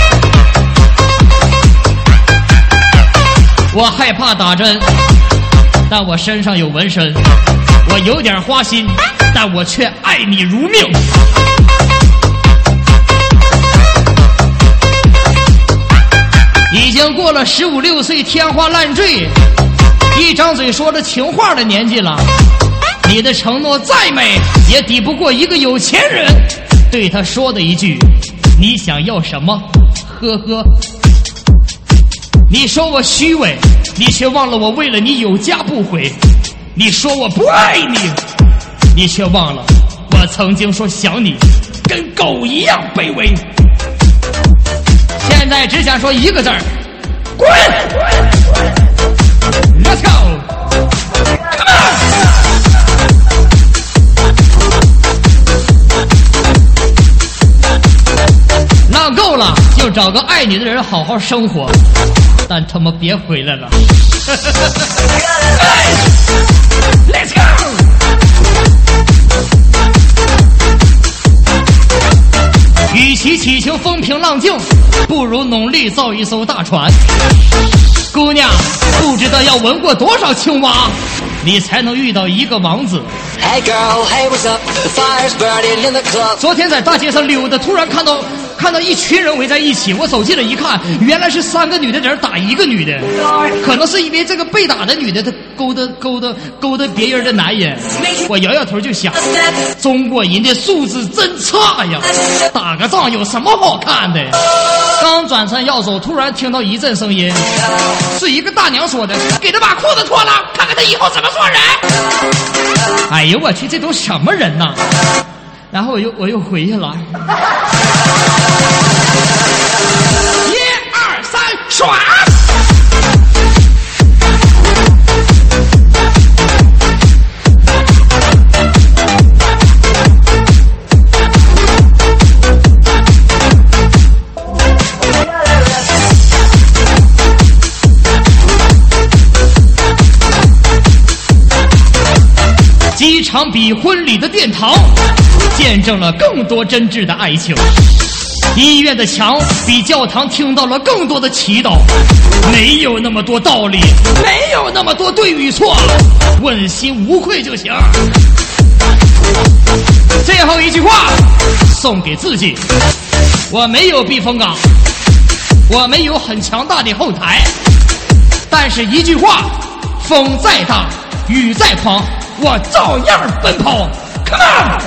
Speaker 3: 我害怕打针，但我身上有纹身。我有点花心，但我却爱你如命。已经经过了十五六岁天花乱坠，一张嘴说着情话的年纪了。你的承诺再美，也抵不过一个有钱人对他说的一句：“你想要什么？”呵呵。你说我虚伪，你却忘了我为了你有家不回。你说我不爱你，你却忘了我曾经说想你跟狗一样卑微。现在只想说一个字儿：滚 Let's go Come on 浪够了就找个爱你的人好好生活，但他妈别回来了。Let's go 与其祈求风平浪静，不如努力造一艘大船。姑娘，不知道要闻过多少青蛙，你才能遇到一个王子。Hey girl, hey, what's up? The fire's burning in the club. 昨天在大街上溜达，突然看到看到一群人围在一起，我走近了一看，原来是三个女的在这打一个女的，可能是因为这个被打的女的她勾搭勾搭勾搭别人的男人。我摇摇头就想，中国人的素质真差呀，打个仗有什么好看的？刚转身要走，突然听到一阵声音，是一个大娘说的：“给他把裤子脱了，看看他以后怎么做人。”哎呦我去，这都什么人呐？然后我又我又回去了。一二三，耍！几场比婚礼的殿堂，见证了更多真挚的爱情。医院的墙比教堂听到了更多的祈祷。没有那么多道理，没有那么多对与错，问心无愧就行。最后一句话送给自己：我没有避风港，我没有很强大的后台，但是一句话，风再大，雨再狂，我照样奔跑 Come on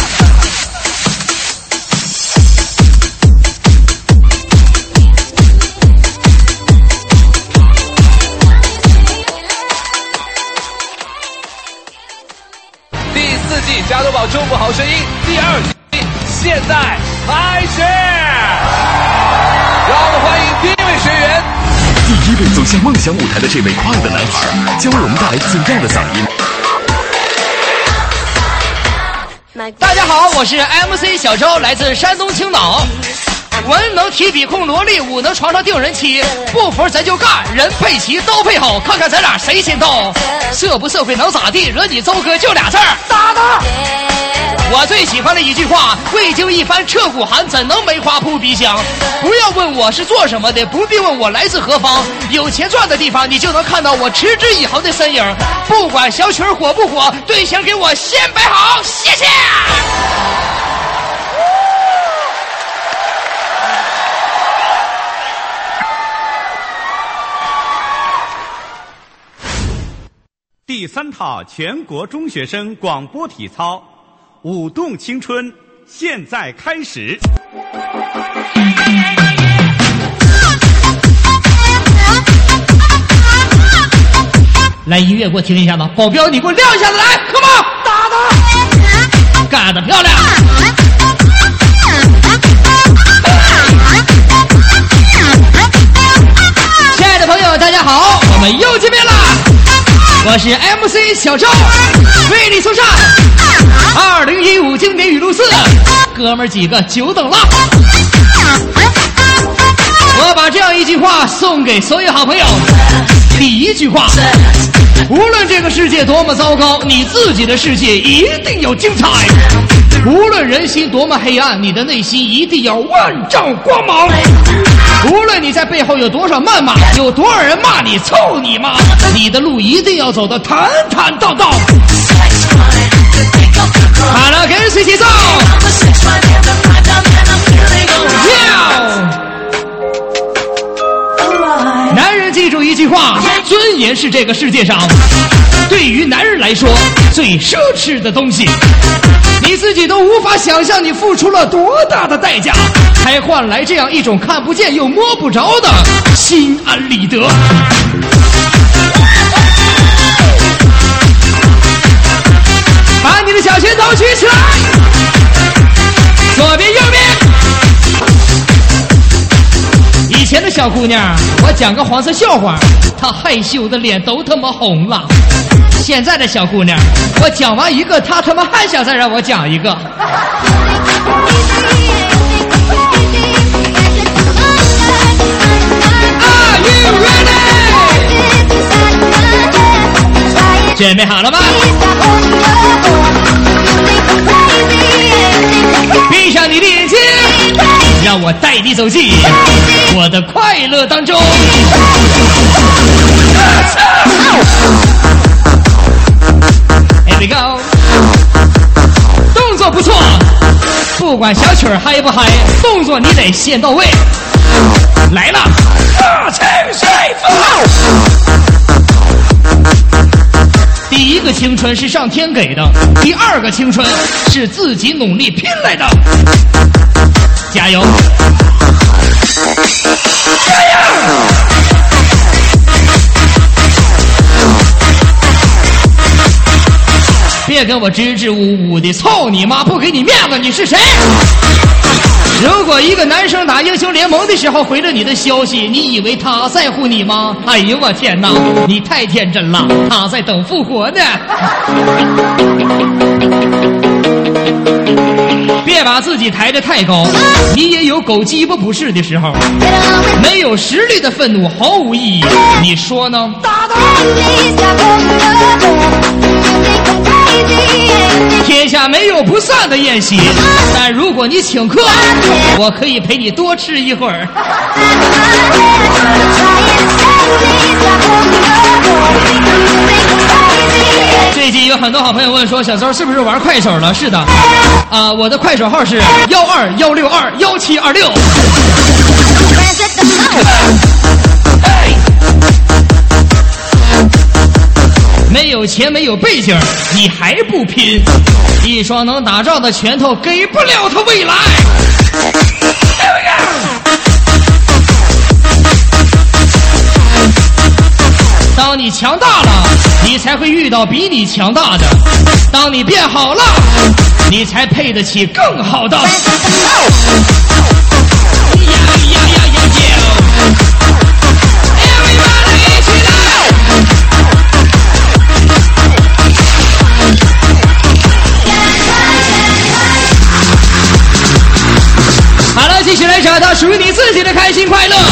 Speaker 8: 第四季加多宝中国好声音第二季现在开始，让我们欢迎第一位学员，
Speaker 9: 第一位走向梦想舞台的这位快乐男孩，将为我们带来怎样的嗓音？
Speaker 3: 大家好，我是 M C 小周，来自山东青岛。文能提笔控萝莉，武能床上定人妻，不服咱就干，人配齐都配好，看看咱俩谁先到。社不社会能咋地？惹你周哥就俩字儿，打他！我最喜欢的一句话：未经一番彻骨寒，怎能梅花扑鼻香？不要问我是做什么的，不必问我来自何方，有钱赚的地方，你就能看到我持之以恒的身影。不管小曲儿火不火，对象给我先摆好，谢谢。
Speaker 10: 第三套全国中学生广播体操，舞动青春，现在开始。
Speaker 3: 来，音乐给我听一下子，保镖你给我亮一下子，来 ，come on， 打他，干得漂亮！亲爱的朋友，大家好，我们又见面了。我是 M C 小周，为你送上二零一五经典语录四，哥们儿几个久等了。我把这样一句话送给所有好朋友。第一句话，无论这个世界多么糟糕，你自己的世界一定有精彩。无论人心多么黑暗，你的内心一定要万丈光芒。无论你在背后有多少谩骂，有多少人骂你臭你妈，你的路一定要走得坦坦荡荡。好了，跟随节奏。Yeah! 记住一句话：尊严是这个世界上对于男人来说最奢侈的东西。你自己都无法想象你付出了多大的代价，才换来这样一种看不见又摸不着的心安理得。把你的小拳头举起来，左边右边。以前的小姑娘，我讲个黄色笑话，她害羞的脸都他妈红了。现在的小姑娘，我讲完一个，她他妈还想再让我讲一个。Are you ready？ 准备好了吗？闭上你的眼睛，让我带你走进我的快乐当中。Here we go， 动作不错，不管小曲儿嗨不嗨，动作你得先到位。来了，大清水第一个青春是上天给的，第二个青春是自己努力拼来的。加油！加油！别跟我支支吾吾的，操你妈！不给你面子，你是谁？如果一个男生打英雄联盟的时候回了你的消息，你以为他在乎你吗？哎呦我天哪，你太天真了，他在等复活呢。别把自己抬得太高，你也有狗鸡巴不是的时候。没有实力的愤怒毫无意义，你说呢？打打天下没有不散的宴席，但如果你请客，我可以陪你多吃一会儿。最近有很多好朋友问说，小邹是不是玩快手了？是的，啊、呃，我的快手号是幺二幺六二幺七二六。没有钱没有背景，你还不拼？一双能打仗的拳头给不了他未来。当你强大了，你才会遇到比你强大的；当你变好了，你才配得起更好的。好了，继续来找到属于你自己的开心快乐。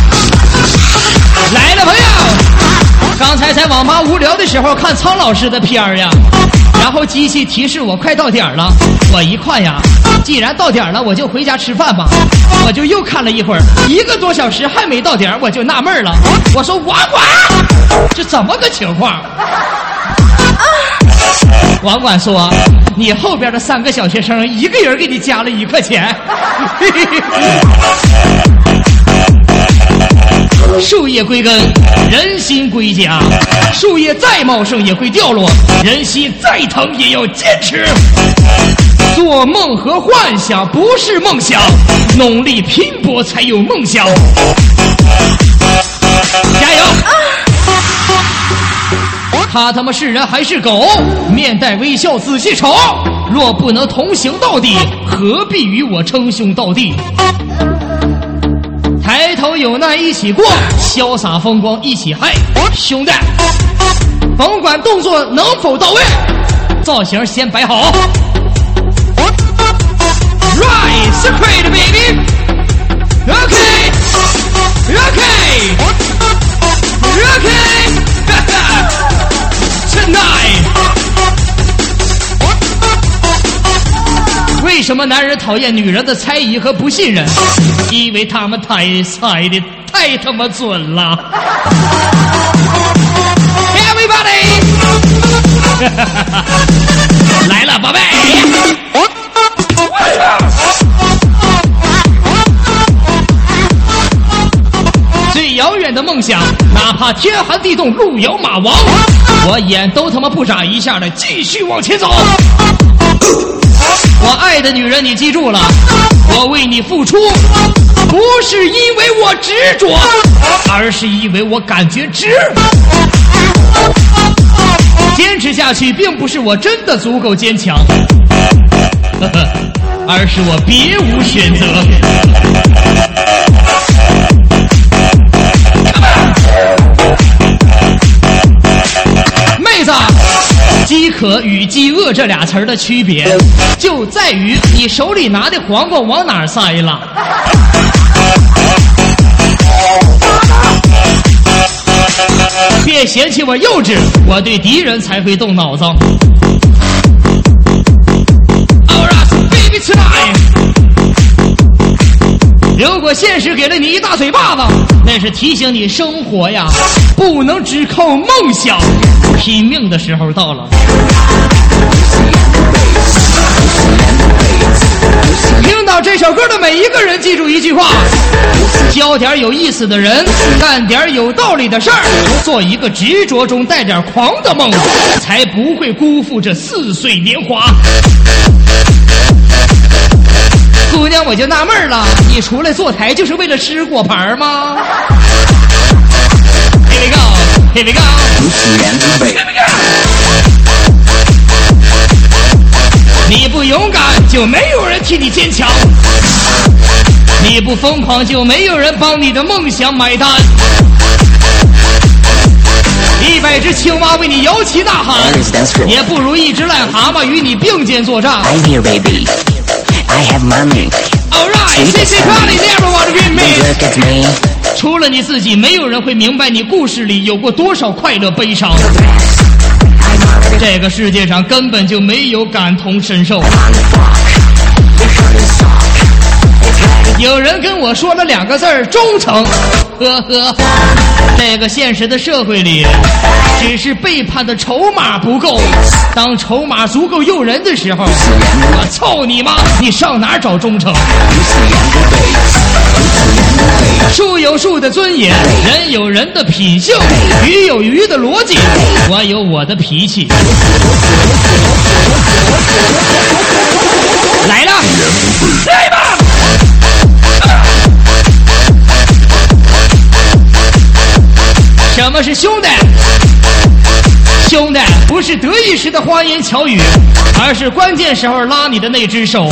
Speaker 3: 来了，朋友，刚才在网吧无聊的时候看苍老师的片儿呀，然后机器提示我快到点了，我一看呀，既然到点了，我就回家吃饭吧。我就又看了一会儿，一个多小时还没到点，我就纳闷了，我说王管，这怎么个情况？王管说，你后边的三个小学生一个人给你加了一块钱。树叶归根，人心归家。树叶再茂盛也会掉落，人心再疼也要坚持。做梦和幻想不是梦想，努力拼搏才有梦想。加油！他他妈是人还是狗？面带微笑仔细瞅，若不能同行到底，何必与我称兄道弟？抬头有难一起过，潇洒风光一起嗨。兄弟，甭管动作能否到位，造型先摆好。Right, secret baby. Okay, okay, okay. Tonight. 为什么男人讨厌女人的猜疑和不信任？因为他们太猜的太他妈准了。Everybody， 来了，宝贝。最遥远的梦想。 想，哪怕天寒地冻，路遥马亡，我眼都他妈不眨一下的继续往前走。我爱的女人，你记住了，我为你付出不是因为我执着，而是因为我感觉值。坚持下去并不是我真的足够坚强，呵呵，而是我别无选择。妹子，饥渴与饥饿这俩词儿的区别就在于你手里拿的黄瓜往哪儿塞了。别嫌弃我幼稚，我对敌人才会动脑子。如果现实给了你一大嘴巴子，那是提醒你生活呀，不能只靠梦想，拼命的时候到了。听到这首歌的每一个人，记住一句话：交点有意思的人，干点有道理的事儿，做一个执着中带点狂的梦，才不会辜负这似水年华。姑娘，我就纳闷了，你出来坐台就是为了吃果盘吗 ？Here we go, here we go, here we go。你不勇敢，就没有人替你坚强；你不疯狂，就没有人帮你的梦想买单。一百只青蛙为你摇旗呐喊，也不如一只癞蛤蟆与你并肩作战。I'm here, baby. I have money. All right, this is probably never want to be me. Look at me. 除了你自己，没有人会明白你故事里有过多少快乐悲伤。这个世界上根本就没有感同身受。有人跟我说了两个字儿忠诚，呵呵，这个现实的社会里，只是背叛的筹码不够。当筹码足够诱人的时候，我操你妈！你上哪儿找忠诚？树有树的尊严，人有人的品性，鱼有鱼的逻辑，我有我的脾气。来了，来吧！什么是兄弟？兄弟不是得意时的花言巧语，而是关键时候拉你的那只手。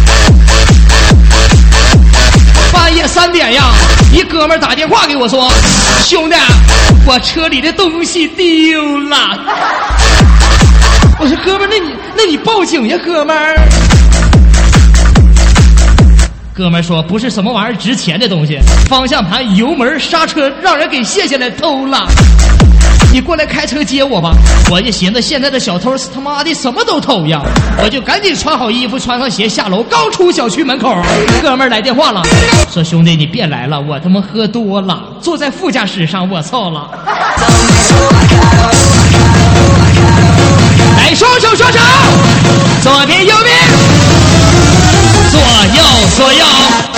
Speaker 3: 半夜三点呀，一哥们打电话给我说：“兄弟，我车里的东西丢了。”我说：“哥们，那你那你报警呀，哥们儿。”哥们说：“不是什么玩意儿值钱的东西，方向盘、油门、刹车让人给卸下来偷了。你过来开车接我吧。”我就寻思现在的小偷是他妈的什么都偷呀，我就赶紧穿好衣服，穿上鞋下楼。刚出小区门口，哥们儿来电话了，说：“兄弟，你别来了，我他妈喝多了，坐在副驾驶上，我操了。”来，双手双手，左边右边，左右左右。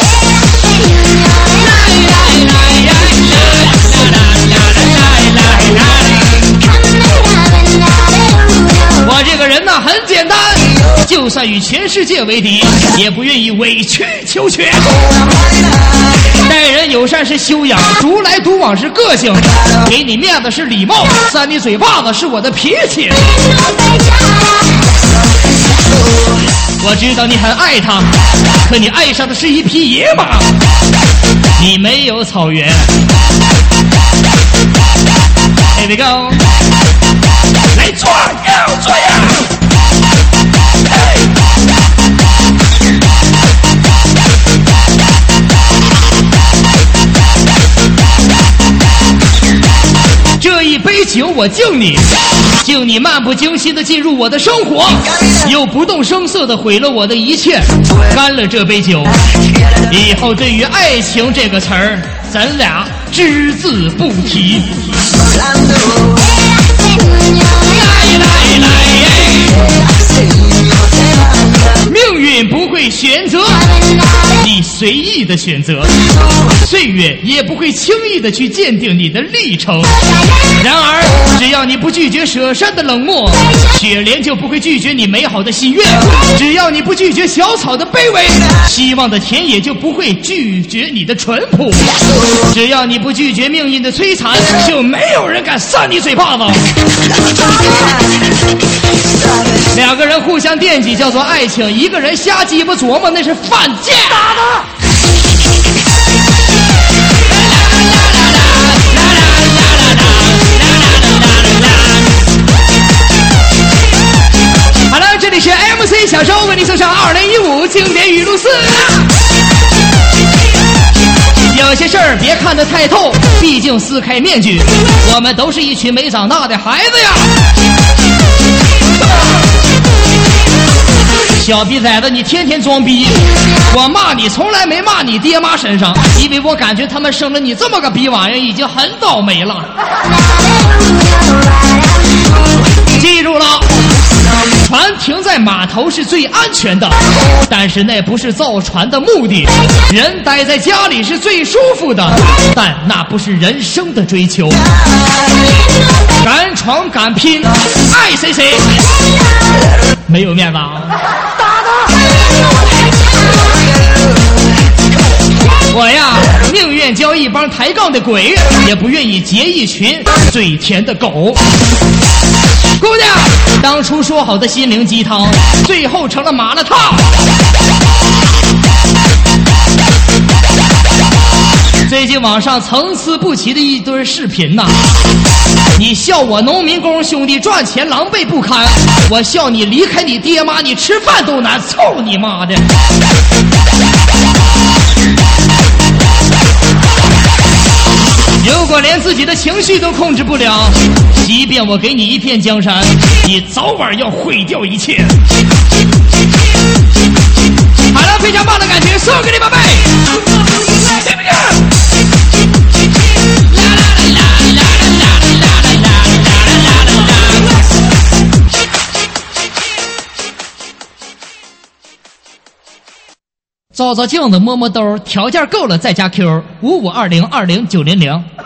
Speaker 3: 我这个人呢很简单，就算与全世界为敌，也不愿意委曲求全。待人友善是修养，独来独往是个性，给你面子是礼貌，扇你嘴巴子是我的脾气。我知道你很爱他，可你爱上的是一匹野马，你没有草原。Here we go， 来左右左右。这一杯酒我敬你，敬你漫不经心的进入我的生活，又不动声色的毁了我的一切。干了这杯酒，以后对于爱情这个词儿，咱俩只字不提。来来来，命运不会选择， 你随意的选择，岁月也不会轻易的去鉴定你的历程。然而，只要你不拒绝舍山的冷漠，雪莲就不会拒绝你美好的心愿；只要你不拒绝小草的卑微，希望的田野就不会拒绝你的淳朴；只要你不拒绝命运的摧残，就没有人敢扇你嘴巴子。两个人互相惦记叫做爱情，一个人瞎鸡巴琢磨那是犯贱。好了，这里是 M C 小周为您送上二零一五经典语录四。有些事儿别看得太透，毕竟撕开面具，我们都是一群没长大的孩子呀。小逼崽子，你天天装逼，我骂你从来没骂你爹妈身上，因为我感觉他们生了你这么个逼玩意儿已经很倒霉了。记住了，船停在码头是最安全的，但是那不是造船的目的。人待在家里是最舒服的，但那不是人生的追求。敢闯敢拼，爱谁谁，没有面子啊！我呀，宁愿交一帮抬杠的鬼，也不愿意结一群嘴甜的狗。姑娘，当初说好的心灵鸡汤，最后成了麻辣烫。最近网上层出不穷的一堆视频呐、啊，你笑我农民工兄弟赚钱狼狈不堪，我笑你离开你爹妈，你吃饭都难，操你妈的！如果连自己的情绪都控制不了，即便我给你一片江山，你早晚要毁掉一切。好了，非常棒的感觉送给你宝贝，对不对？照照镜子，摸摸兜，条件够了再加 Q 五五二零二零九零零。